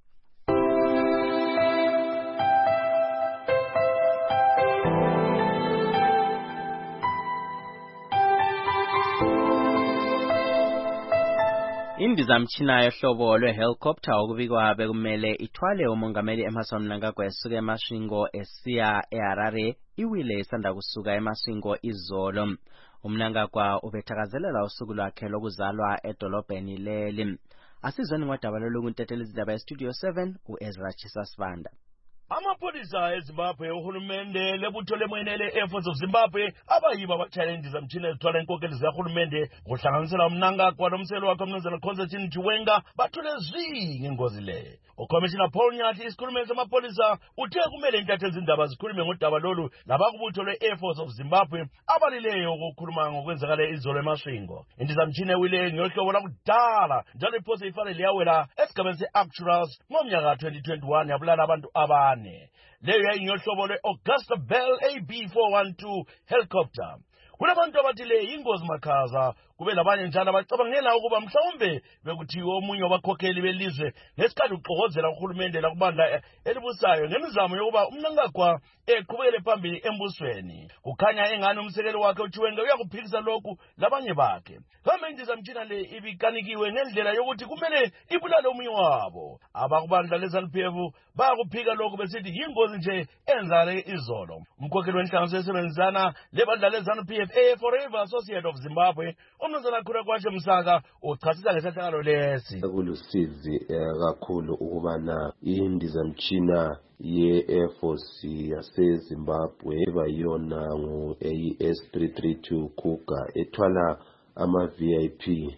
Indizamtshina yohlobo lwe-helicopter okubikwa bekumele ithwale umongameli Emmerson Mnangagwa esuka eMasvingo esiya eHarare iwile isanda kusuka eMasvingo izolo. uMnangagwa ubethakazelela usuku lwakhe lokuzalwa edolobheni leli. Asizweni ngodaba lolungunteteli izindaba eStudio seven uEzra Chisasvanda. Amapholisa eZimbabwe uhulumende lebutho lemwenele Air Force of Zimbabwe abayiba abatshayeli zamtshina ezithwala inkokheli zikahulumende kuhlanganisela uMnangagwa nomselo wakhe umnumzana Constantine Chiwenga bathule zwi ngengozi le. Ucommissioner Paul Nyathi isikhulumeli samapholisa uthe kumele intatheli izindaba zikhulume ngodaba lolu labakubutho lwe-Air Force of Zimbabwe abalileyo ukukhuluma ngokwenzakala izolo eMasvingo. Indizamtshina ewile ngeyohlobo lakudala njalo iphose ifane liyawela esigabeni se-Actuals ngomnyaka twenty twenty-one yabulala abantu abane. Leyo yayinyohlobo lwe-Augusta Bell A B four twelve helicopter. Kunabantu abathi le ingozi makhaza kube labanye njalo abacabangela ukuba mhlawumbe bekuthiwa omunye wabakhokheli belizwe ngesikhathi uxokozela uhulumende lakubandla elibusayo ngemizamo yokuba uMnangagwa eqhubekele phambili embusweni. Kukhanya engani umsekeli wakhe uChiwenga uyakuphikisa lokhu labanye bakhe. Kambe indizamtshina le ibikanikiwe ngendlela yokuthi kumele ibulale omunye wabo. Abakubandla le-ZANU P F bayakuphika lokhu besithi yingozi nje enzale izolo. Umkhokheli wenhlanganiso esebenzisana lebandla le-ZANU P F A Forever Associate of Zimbabwe umnumzana Khura Kwashe Msaka uchasisa ngesehlakalo lesi. Kulusizi kakhulu ukubana indizamtshina ye-Air Force yaseZimbabwe bayona ngu-A S three thirty-two Cougar ethwala ama-V I P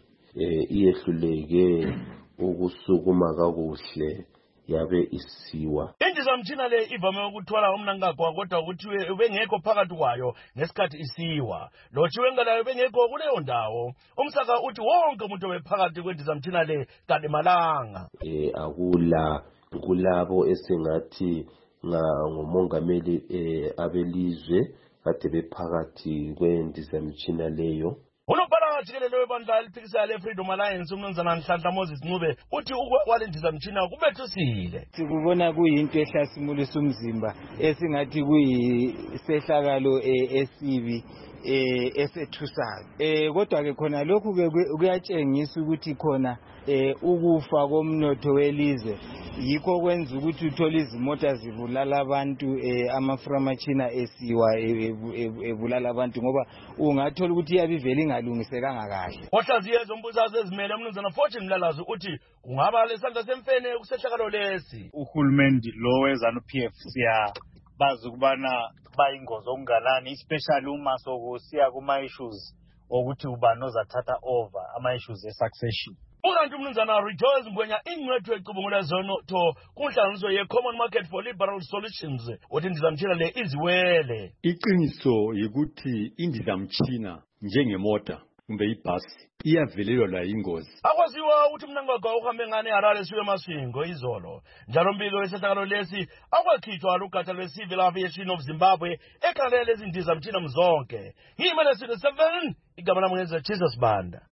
iyehluleke ukusukuma kakuhle yabe isiwa. indizamtshina le ivame ukuthwala umnankagwa kodwa kuthiwe ubengekho phakathi kwayo ngesikhathi isiwa. Lo Chiwenga laye ubengekho kuleyo ndawo. Umsaka uthi wonke umuntu obephakathi kwendizamtshina le kalimalanga. Eh akula kulabo esingathi ngomongameli eh abelizwe kade bephakathi kwendizamtshina leyo. Unobhala jikelele webandla eliphikisana le-Freedom Alliance umnumzana Nhlanhla Moses Ncube uthi ukwale ndizamtshina kubethusile. Sikubona kuyinto ehlasimulisa umzimba esingathi kuyisehlakalo esibi eh esethusayo. Eh kodwa ke khona lokhu ke kuyatshengisa ukuthi khona eh ukufa komnotho welizwe yikho kwenza ukuthi uthola izimota zibulala abantu eh amaframachina esiwa ebulala abantu ngoba ungathola ukuthi iyabivela ingalungisekanga kahle. Ohlaziye zombuzazo ezimele umnumzana Fortune Mlalazi uthi kungaba lesandla semfene kusehlakalo lesi. Uhulumende lo wezanu P F siya bazi ukubana bayingozi okunganani especially uma sokusiya kuma issues ukuthi ubani ozathatha over ama issues e succession. Ukanti umnumzana Rejoice Ngwenya ingcwethu ecubungula zonotho kunhlanganiso ye-Common Market for Liberal Solutions uthi indizamtshina le iziwele. Iqiniso yikuthi indizamtshina njengemota kumbe ibhasi iyavelelwa la ingozi. Akwaziwa ukuthi umnankagwa uhambe ngane eHarare siwe Masvingo izolo. Njalo mbiko wesehlakalo lesi akwakhitshwa lugatsha lwe-Civil Aviation of Zimbabwe ekhalele lezi ndizamtshina mzonke. Ngiyimele Studio seven igama lami ngenza Jesus Banda.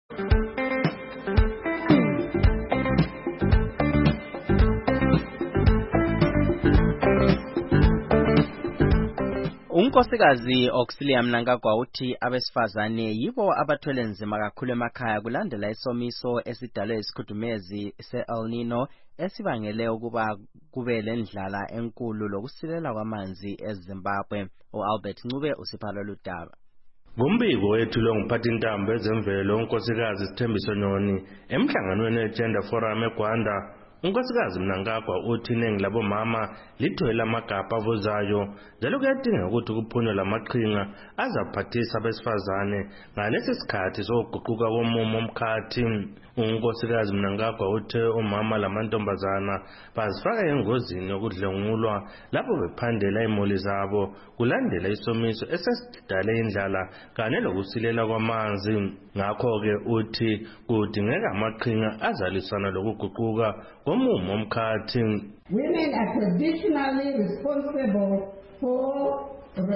Unkosikazi Auxilia Mnangagwa uthi abesifazane yibo abathwele nzima kakhulu emakhaya kulandela isomiso esidalwe isikhudumezi se-El Nino esibangele ukuba kube lendlala enkulu lokusilela kwamanzi eZimbabwe. uAlbert Ncube usiphala ludaba. Ngombiko wethulwe ngumphathintambo ezemvelo unkosikazi Sithembiso Nyoni emhlanganweni we-Gender Forum eGwanda. Unkosikazi Mnangagwa uthi iningi labomama lithwele amagabha avuzayo njalo kuyadingeka ukuthi kuphunywe lamaqhinga azaphathisa abesifazane ngalesi sikhathi sokuguquka komumo omkhathi. Unkosikazi Mnangagwa uthe omama lamantombazana bazifaka engozini yokudlengulwa lapho bephandela imoli zabo kulandela isomiso esesidale indlala kanye lokusilela kwamanzi. Ngakho-ke uthi kudingeka amaqhinga azalisana lokuguquka komumo omkhathi. Women are traditionally responsible for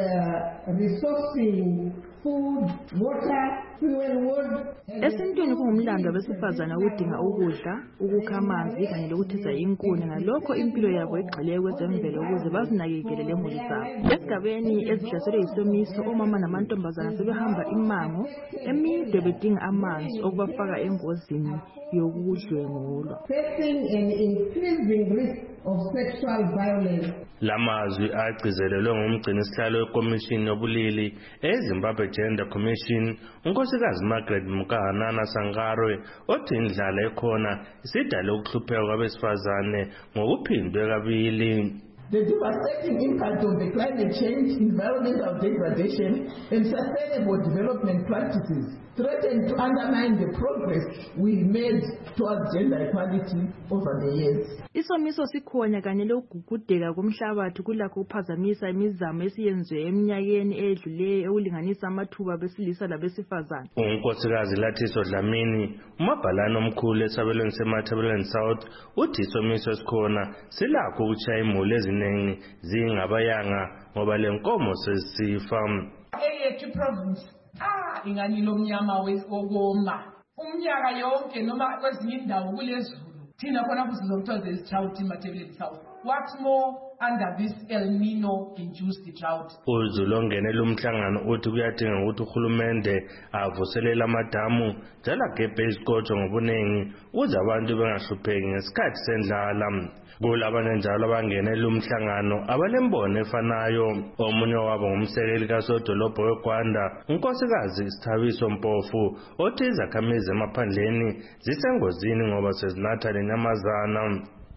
the resourcing food, water, fuel, wood. Esintwini kungumlando abesifazana ukudinga ukudla, ukukha amanzi kanye lokuthiza inkuni ngalokho impilo yabo igxile kwezemvelo ukuze bazinakekele lemuli zabo. Esigabeni ezihlaselwe yisomiso omama namantombazana sebehamba imango emide bedinga amanzi okubafaka engozini yokudlwengulwa. Facing an increasing risk of sexual violence. Lamazwi agcizelelwe ngumgcinisihlalo wekomishini yobulili eZimbabwe Gender Commission unkosikazi Margaret Mukahanana Sangarwe othi indlala ekhona isidale ukuhlupheka kwabesifazane ngokuphindwe kabili. The devastating impact of the climate change, environmental degradation, and sustainable development practices threaten to undermine the progress we made towards gender equality over the years. Isomiso sikhona kanye lokugugudeka komhlabathi kulakho ukuphazamisa imizamo esiyenziwe eminyakeni edluleyo ekulinganisa amathuba besilisa labesifazane. Unkosikazi Lathiso Dlamini umabhalane omkhulu esabelweni seMatabeleland South uthi isomiso esikhona silakho ukuchaya imuli eziningi zingabayanga ngoba lenkomo sesifa. Eyethu province ah ingani lomnyama wokoma umnyaka yonke noma kwezinye indawo kulezulu thina khona kusizokuthoza izidrought eMatabeleland South. What more under this El Nino induced drought? Uzulu ongenele umhlangano uthi kuyadinga ukuthi uhulumende avuselele amadamu njalo agebhe izikotsho ngobuningi ukuze abantu bengahlupheki ngesikhathi sendlala. Kulabanye njalo abangenele umhlangano abalembono efanayo. Omunye wabo ngumsekeli kasodolobho weGwanda unkosikazi Sithabiso Mpofu othi izakhamizi emaphandleni zisengozini ngoba sezinatha lenyamazana.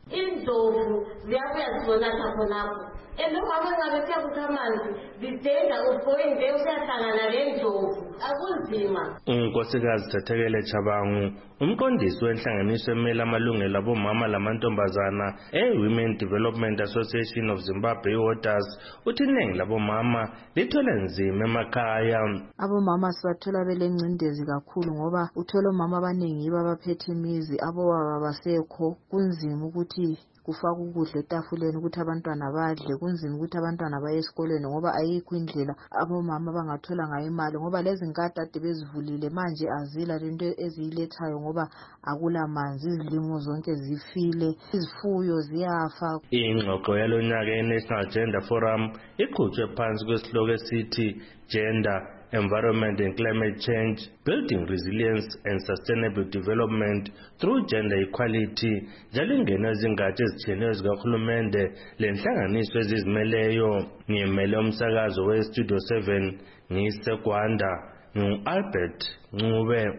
Indlovu ziyabuya zizonatha khonapho and uma ngabe kuya kukha amanzi the danger of going there uyahlangana lendlovu akunzima. unkosikazi Thatekele Chabangu umqondisi wenhlanganiso emele amalungelo abomama lamantombazana e-Women Development Association of Zimbabwe i-Waters uthi iningi labomama lithole nzima emakhaya. Abomama sibathola belencindezi kakhulu ngoba uthola omama abaningi yibo abaphethe imizi, abobaba basekho, kunzima ukuthi kufaka ukudla etafuleni ukuthi abantwana badle, kunzima ukuthi abantwana baye esikoleni ngoba ayikho indlela abomama bangathola ngayo imali ngoba lezi nkata ade bezivulile manje azila lento eziyilethayo ngoba akula manzi, izilimo zonke zifile, izifuyo ziyafa. Ingxoxo yalonyaka ye-National Gender Forum iqhutshwe phansi kwesihloko esithi Gender, Environment and Climate Change, Building Resilience and Sustainable Development Through Gender Equality, njalo ingena izingatsha ezitshiyeneyo zikahulumende lenhlanganiso ezizimeleyo. Ngimele umsakazo we-Studio seven ngiseGwanda, ngu-Albert Ncube.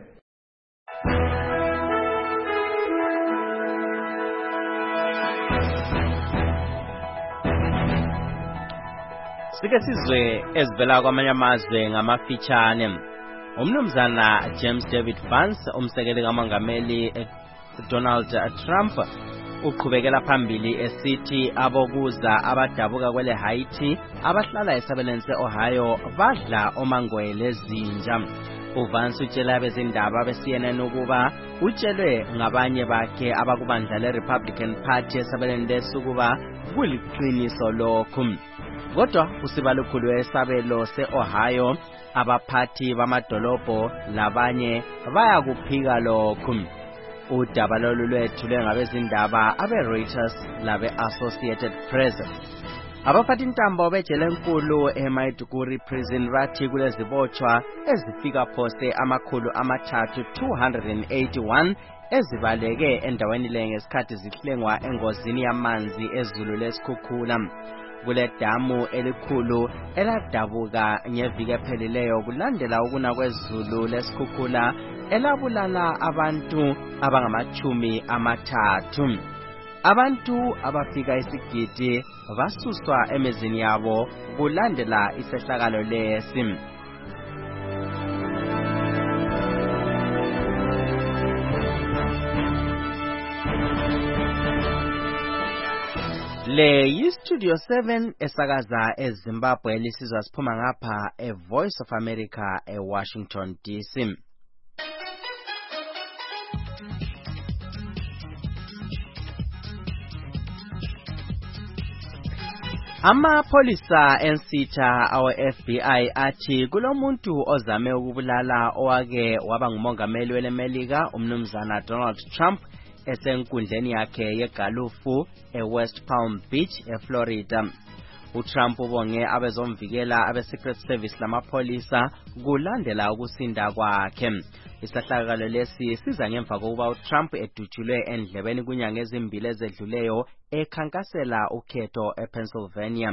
Sike sizwe ezivela kwamanye amazwe ngamafitshane. Umnumzana James David Vance, umsekeli kamongameli Donald Trump, uqhubekela phambili esithi abokuza abadabuka kwele Haiti abahlala esabelweni se-Ohio badla omangwele ezinja. uVance utshela abezindaba be-C N N ukuba utshelwe ngabanye bakhe abakubandla le-Republican Party esabelweni leso ukuba kuliqiniso lokhu. Kodwa usibalukhulu wesabelo se-Ohio abaphathi bamadolobho labanye bayakuphika lokhu. Udaba lolu lwethulwe ngabezindaba abe-Reuters labe-Associated Press. Abaphathi intambo bejele enkulu eMaiduguri prison bathi kulezibotshwa ezifika phose amakhulu amathathu two hundred eighty-one ezibaleke endaweni le ngesikhathi zihlengwa engozini yamanzi ezulu lesikhukhula. Kule damu elikhulu eladabuka ngeviki ephelileyo kulandela ukuna kwezulu lesikhukhula elabulala abantu abangamachumi amathathu. Abantu abafika isigidi basuswa emizini yabo kulandela isehlakalo lesi. Le yi-Studio seven esakaza eZimbabwe lisizwa siphuma ngapha e-Voice of America e-Washington D C. Amapolisa ensitha awe-F B I athi kulomuntu ozame ukubulala owake waba ngumongameli welemelika umnumzana Donald Trump esenkundleni yakhe yegalufu e-West Palm Beach eFlorida. uTrump ubonge abezomvikela abe-Secret Service lamapolisa kulandela ukusinda kwakhe. Isahlakalo lesi siza ngemva kokuba uTrump edutshulwe endlebeni kunyanga ezimbili ezedluleyo ekhankasela ukhetho ePennsylvania.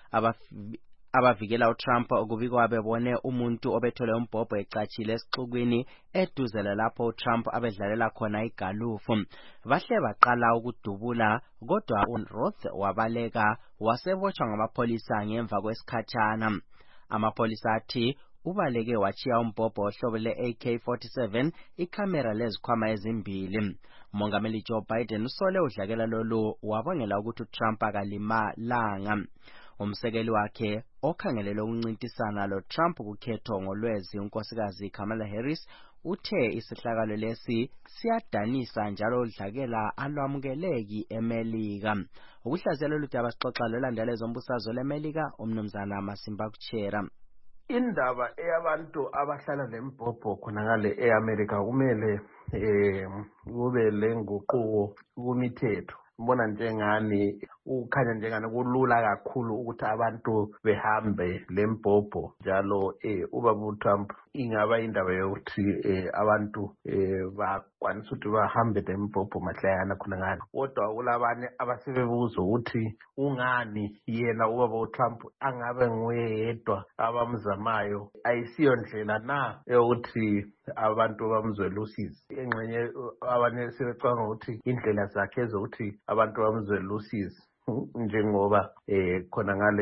Abavikela uTrump ukubikwa bebone umuntu obethole umbhobho ecatshile esixukwini eduzela lapho uTrump abedlalela khona igalufu. Bahle baqala ukudubula kodwa uRoth wabaleka wasebotshwa ngamapolisa ngemva kwesikhatshana. Amapolisa athi ubaleke wachiya umbhobho ohlobo le-A K forty-seven ikhamera lezikhwama ezimbili. Umongameli Joe Biden usole udlakela lolu wabongela ukuthi uTrump akalimalanga. Umsekeli wakhe okhangelele ukuncintisana loTrump kukhetho ngolwezi unkosikazi Kamala Harris uthe isihlakalo lesi siyadanisa njalo udlakela alwamukeleki eMelika. Ukuhlaziyela ludaba sixoxa lolandela ezombusazwe leMelika umnumzana Masimba Kuchera. Indaba eyabantu abahlala lembhobho khonangale eAmerica kumele eh kube lenguquko kumithetho. Mbona njengani ukhanya njengani kulula kakhulu ukuthi abantu behambe lembhobho njalo eh ubaba uTrump ingaba indaba yokuthi eh abantu eh bakwanisa ukuthi bahambe lembhobho mahlayana khona ngani. Kodwa kulabanye abasebebuza ukuthi ungani yena ubaba uTrump angabe nguye yedwa abamzamayo. Ayisiyo ndlela na yokuthi abantu bamzwela usizi. Engxenye abanye sebecanga ukuthi indlela zakhe ezokuthi abantu bamzwela usizi njengoba eh khona ngale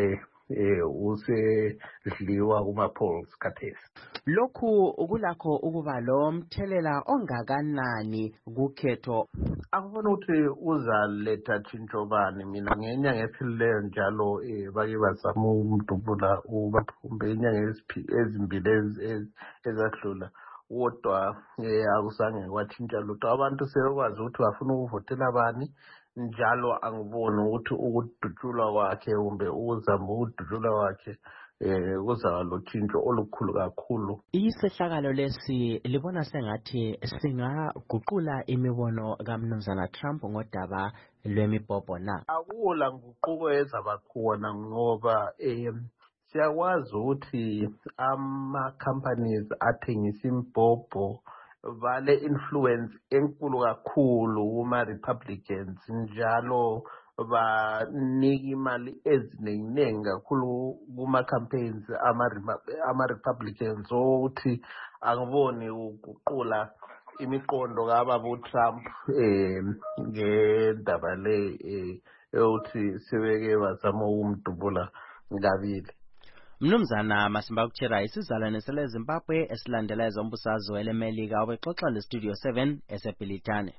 eh usedliwa kuma-polls khathesi. Lokhu kulakho ukuba lo mthelela ongakanani kukhetho. Akubona ukuthi uzaletha tshintsho bani. Mina ngenyanga ephilileyo njalo um bake bazama umdubula ubaphume inyanga ezimbili ezadlula, kodwa um akuzange kwatshintsha lutho. Abantu sebekwazi ukuthi bafuna ukuvotela bani, njalo angiboni ukuthi ukudutshulwa kwakhe kumbe ukuzama ukudutshulwa kwakhe eh kuzaba lotshintsho olukhulu kakhulu. Isehlakalo lesi libona sengathi singaguqula imibono kaMnumzana Trump ngodaba lwemibhobho na? Akula nguquko ezaba khona ngoba em siyakwazi ukuthi ama-companies athengisa imibhobho vale influence enkulu kakhulu kuma-Republicans, njalo banika imali eziningi kakhulu kuma-campaigns ama-Republicans, ukuthi angiboni uguqula imiqondo kababa uTrump um ngendaba le yokuthi sebeke bazama ukumdubula kabili. Mnumzana Masimba Kuchera, isizalwane sele Zimbabwe esilandela ezombusazwe elemelika obexoxa leStudio seven eseBhilitane.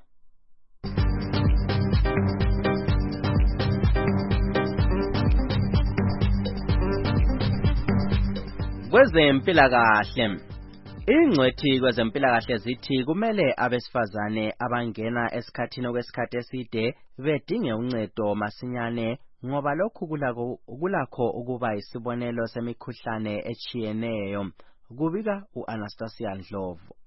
Kwezempilakahle, ingcwethi kwezempilakahle zithi kumele abesifazane abangena esikhathini okwesikhathi eside bedinge uncedo masinyane, ngoba lokhu kulako kulakho ukuba isibonelo semikhuhlane echiyeneyo, kubika uAnastasia Ndlovu.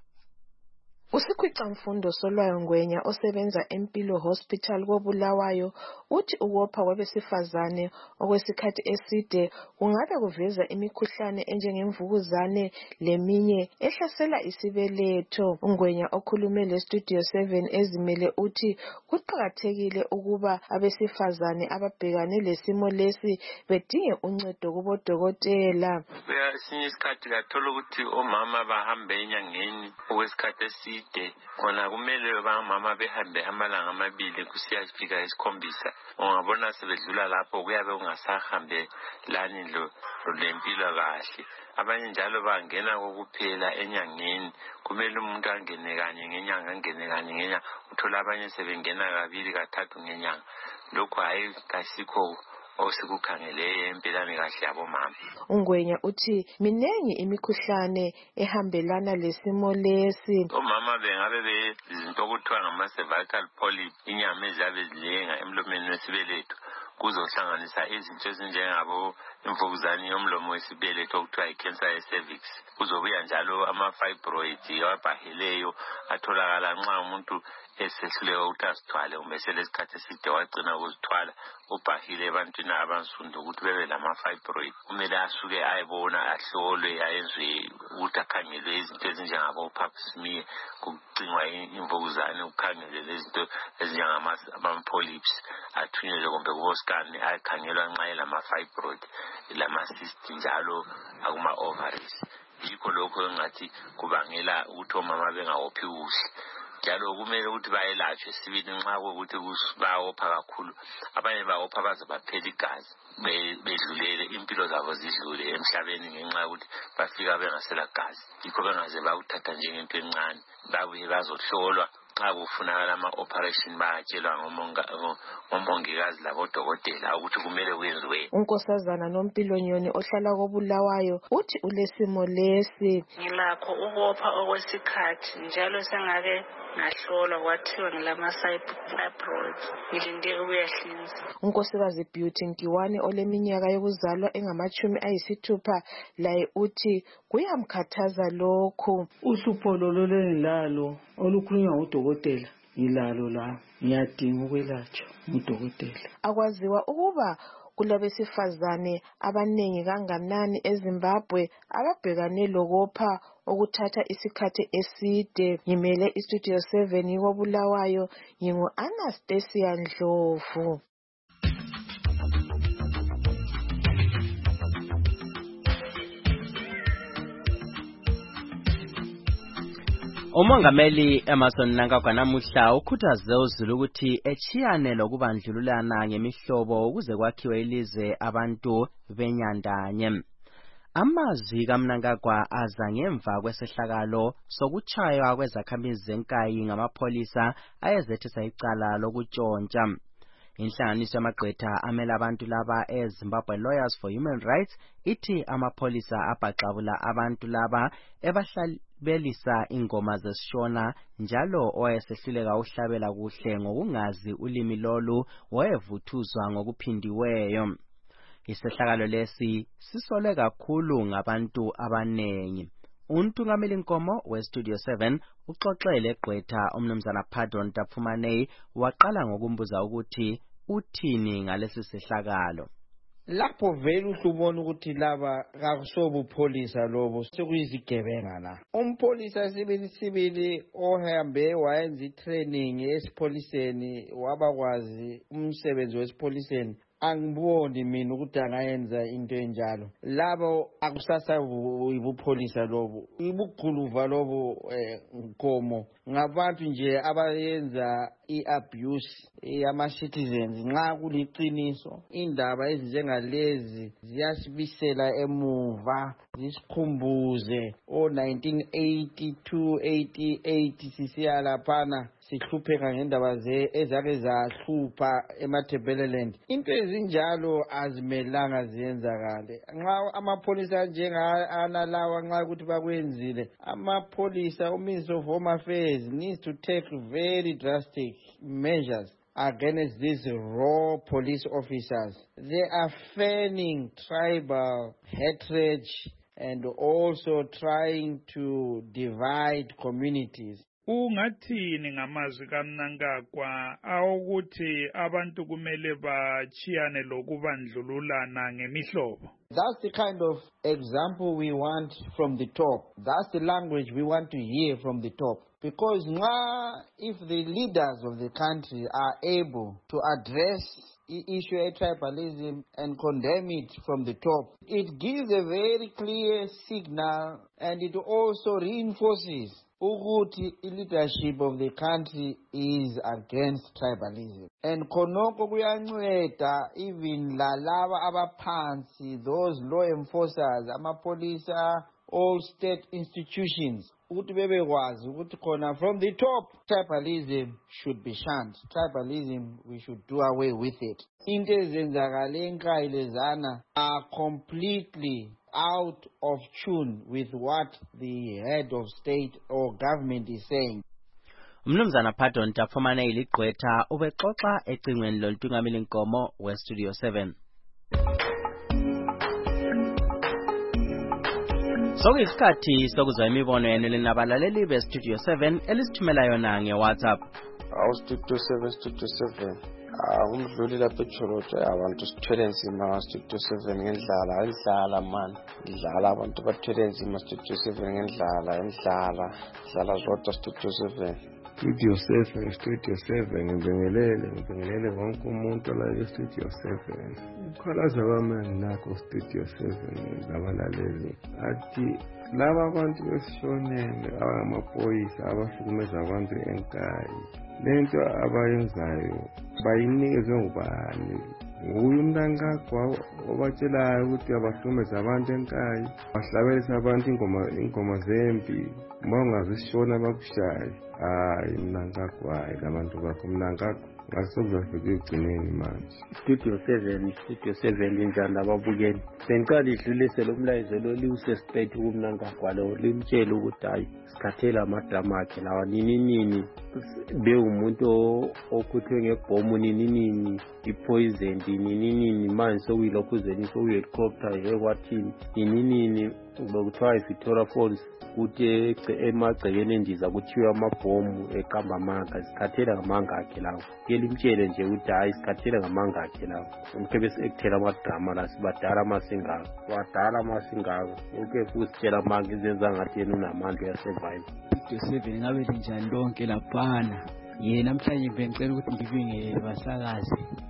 Usikhwicamfundo Solwayo Ngwenya osebenza eMpilo Hospital koBulawayo uthi ukopha kwabesifazane okwesikhathi eside kungabe kuveza imikhuhlane enjengemvukuzane leminye ehlasela isibeletho. Ngwenya okhulume leStudio seven ezimele uthi kuqhakathekile ukuba abesifazane ababhekane lesimo lesi bedinge uncedo kubodokotela. Kwesinye isikhathi kathola ukuthi omama bahambe enyangeni okwesikhathi eside, khona kumele bamama behambe amalanga amabili kusiyafika isikhombisa. Ungabona sebedlula lapho kuyabe kungasahambe lani lo lempilo kahle. Abanye njalo bangena kokuphela enyangeni, kumele umuntu angene kanye ngenyanga, angene kanye ngenyanga, uthola abanye sebengena kabili kathathu ngenyanga. Lokho hayi kasikho osikukhangele empilani kahle yabomama. Ngwenya uthi minengi imikhuhlane ehambelana lesimo lesi. Omama bengabe bezinto okuthiwa ngama-cervical polyp, inyama eziyabe zilenga emlomeni wesibeletho, kuzohlanganisa izinto ezinjengabo imvukuzane yomlomo wesibeletho okuthiwa yi-cancer ye-cervix. Kuzobuya njalo ama-fibroids abaheleyo atholakala nxa umuntu esehluleka ukuthi azithwale, kumbe selesikhathi eside wagcina ukuzithwala ubhahile ebantwini abansundu ukuthi bebe lama-fibroid. Kumele asuke ayebona, ahlolwe, ayenzwe ukuthi akhangelwe izinto ezinjengabo-pap smear, kucingwa imvukuzane, ukhangelwe lezinto ezinjengama-polyps, athunyelwe kumbe kubo-scan ayekhangelwa nxa elama-fibroid, lama-cyst njalo akuma-ovaries. Yikho lokho engathi kubangela ukuthi omama bengawophi kuhle. Njalo kumele ukuthi bayelatshwe sibili nxa ukuthi bayawopha kakhulu. Abanye bawopha baze baphela igazi, bedlulele impilo zabo zidlule emhlabeni ngenxa ukuthi bafika bengasela gazi. Yikho bengaze bakuthatha njengento encane, babuye bazohlolwa. Xa kufunakala ama-operation bayatshelwa ngomongikazi labodokotela ukuthi kumele kwenziwe. uNkosazana Nompilonyoni ohlala koBulawayo uthi ulesimo lesi. Ngilakho ukopha okwesikhathi njalo sengake ngahlolwa kwathiwa ngilama-fibroids, ngilinde ukuyahlinza. uNkosikazi Beauty Nkiwane oleminyaka yokuzalwa engamachumi ayisithupha laye uthi kuyamkhathaza lokhu. Uhlupho lolo lengilalo olukhulunywa ngudokotela ngilalo la, ngiyadinga ukwelatshwa ngudokotela. Akwaziwa ukuba kulabesifazane abanengi kanganani eZimbabwe ababhekane lokopha okuthatha isikhathi eside. Ngimele iStudio seven koBulawayo, ngingu-Anastasia Ndlovu. Umongameli Emmerson Mnangagwa namuhla ukhuthaze uZulu ukuthi echiyane lokubandlululana ngemihlobo ukuze kwakhiwe ilizwe abantu benyandanye. Amazwi kaMnangagwa aza ngemva kwesehlakalo sokuchaywa kwezakhamizi zenkayi ngamapholisa ayezethisa icala lokutshontsha. Inhlanganiso yamagqwetha amela abantu laba eZimbabwe Lawyers for Human Rights ithi amapholisa abhaxabula abantu laba ebahlabelisa ingoma zesishona njalo owayesehluleka uhlabela kuhle ngokungazi ulimi lolu wayevuthuzwa ngokuphindiweyo. Isehlakalo lesi sisolwe kakhulu ngabantu abanengi. Untungameli Nkomo we-Studio seven uxoxele gqwetha umnumzana Pardon Tapfumanei waqala ngokumbuza ukuthi uthini ngalesi sehlakalo. Lapho vele uhlubona ukuthi laba kakusobu police lobo sekuyizigebenga la. Umpolisa sibili sibili ohambe wayenza itraining esipoliseni wabakwazi umsebenzi wesipoliseni. Angiboni mina ukuthi angayenza into enjalo. Labo akusasa ibupolisa lobo. Ibukhuluva lobo Nkomo. Ngabantu nje abayenza iabuse yama citizens nxa kuliqiniso. Indaba ezinjengalezi ziyasibisela emuva, zisikhumbuze o nineteen eighty-two eighty-eight sisiya laphana sihlupheka ngendaba ze ezake zahlupha eMatabeleland. Into ezinjalo azimelanga ziyenzakale. Nxa amapolisa njenga analawa nxa ukuthi bakwenzile, amapolisa uMinister of Home Affairs needs to take very drastic measures against these raw police officers. They are fanning tribal hatred and also trying to divide communities. Ungathini ngamazwi kaMnangagwa awukuthi abantu kumele bachiyane lokubandlululana ngemihlobo? That's the kind of example we want from the top. That's the language we want to hear from the top. Because now, if the leaders of the country are able to address the issue of tribalism and condemn it from the top, it gives a very clear signal and it also reinforces ukuthi leadership of the country is against tribalism. And konoko kuyanceda even lalaba abaphansi, those law enforcers, amapolisa, all state institutions, ukuthi bebekwazi ukuthi khona from the top tribalism should be shunned. Tribalism, we should do away with it. Into ezenzakale enkayi lezana are completely out of tune with what the head of state or government is saying. Umnumzana Pardon Tapfumanei ligqwetha ubexoxa ecingweni lontungameli Nkomo we-Studio seven. Sokuyisikhathi sokuzwa imibono yenu linabalaleli be-Studio seven elisithumela yona nge-WhatsApp. Awu Studio seven, Studio seven. Umdluli lapha eCholoto abantu sithwele nzima Studio seven ngendlala, indlala man. Indlala abantu bathwele nzima Studio seven ngendlala, indlala, indlala zodwa Studio seven. Studio seven, Studio seven, ngibingelele, ngibingelele wonke umuntu la Studio seven. Ukhalaza kwami nakho Studio seven labalaleli. Athi laba abantu besishonele abamaphoyisa abahlukumeza abantu enkayi. Lento abayenzayo bayinikezwe ngubani? Nguye uMnangagwa obatshelayo ukuthi abahlukumeza abantu enkayi, bahlabelisa abantu ingoma ingoma zempi, mawungazishona bakushaye. Hayi Mnangagwa labantu bakho Mnangagwa ngasokuzafika egcineni manje. Studio seven, Studio seven injani ababukeli. Sengicela idlulise lo mlayezo lo liwusespect kuMnangagwa lo limtshela ukuthi hayi sikhathela amadrama akhe lawa nini nini be umuntu okhuthwe ngebhomu nini nini ipoison nini nini manje sokuyilokhu zeni sokuhelicopter ekwathini nini nini lokuthiwa iVictoria Falls kuthi emagcekeni endiza kuthiwa amabhomu eqamba amanga sikhathela ngamanga akhe lawo yelimtshele nje ukuthi hayi sikhathela ngamanga akhe lawo umke bese ekuthela amadrama la sibadala masingako wadala masingako uke kusitshela amanga izenza ngathi yena unamandla yasurvive. Studio seven ngabe linjani lonke laphana yena namhlanje bengicela ukuthi ngibinge basakazi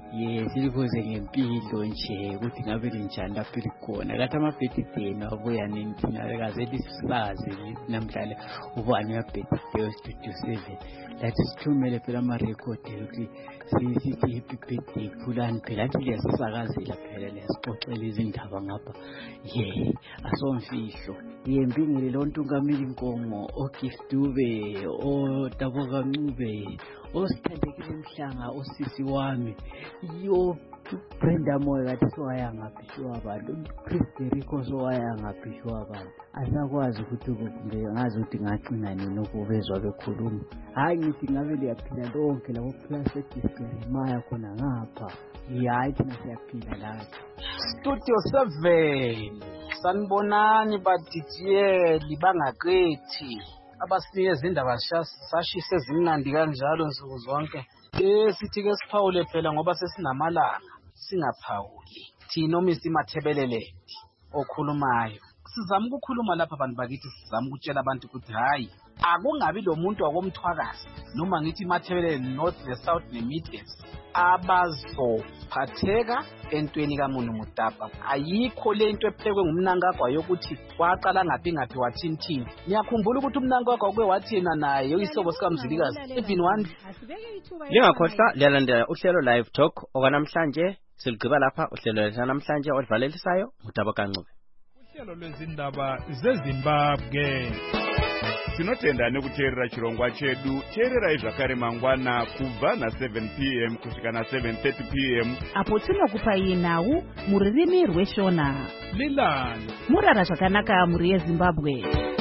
Yes, ilikuze ngempilo nje ukuthi ngabe linjani lapho likhona. Kathi ama-birthday wabuya nini thina kaze lisazi namhlanje ubani ya-birthday Studio seven. Lathi sithumele phela ama-record ukuthi sithi happy birthday khulani phela athi liyasisakazela phela liyasixoxela izindaba ngapha. Ye, asomfihlo. Yembingile lo Ntungamili Nkomo, oGift Dube, oDabuka Ncube, osithandekile Mhlanga, osisi wami. Yo Brenda Moyo kathi siwaya ngaphi shiwabantu, Chris Jericho siwaya ngaphi shiwabantu. Asakwazi ukuthi ngazi ukuthi ngacina nini ukubezwa bekhuluma. Hayi ngithi ngabe liyaphila lonke labo plus Jeremiah khona ngapha. Hayi thina siyaphila la. Studio seven sanibonani badijiyeli libangaqethi abasinikeza indaba sashise ezimnandi kanjalo nsuku zonke. Eh sithi ke siphawule phela ngoba sesinamalanga singaphawuli. Thina omisi Mathebelele okhulumayo sizama ukukhuluma lapha abantu bakithi, sizama ukutshela abantu ukuthi hayi akungabi lo muntu wakomthwakazi noma ngithi Mathebelele North the South ne Midlands abazophatheka entweni kaMunu Mutapa. Ayikho lento ephekwe ngumnankagwa yokuthi waqala ngaphi ngaphi wathini thini. Ngiyakhumbula ukuthi umnankagwa kwe wathi yena naye isobo sikaMzilikazi even one. Lingakhohlwa liyalandela uhlelo Live Talk okwanamhlanje siligqiba lapha uhlelo lwanamhlanje oluvalelisayo uDabuka Ncube. Uhlelo lwezindaba zeZimbabwe. Tinotenda nekuteerera chirongwa chedu. Teererai zvakare mangwana kubva na seven p m kusvika na seven thirty p m apo tinokupai nhau muririmi rweshona. Lilani murara zvakanaka muri yeZimbabwe.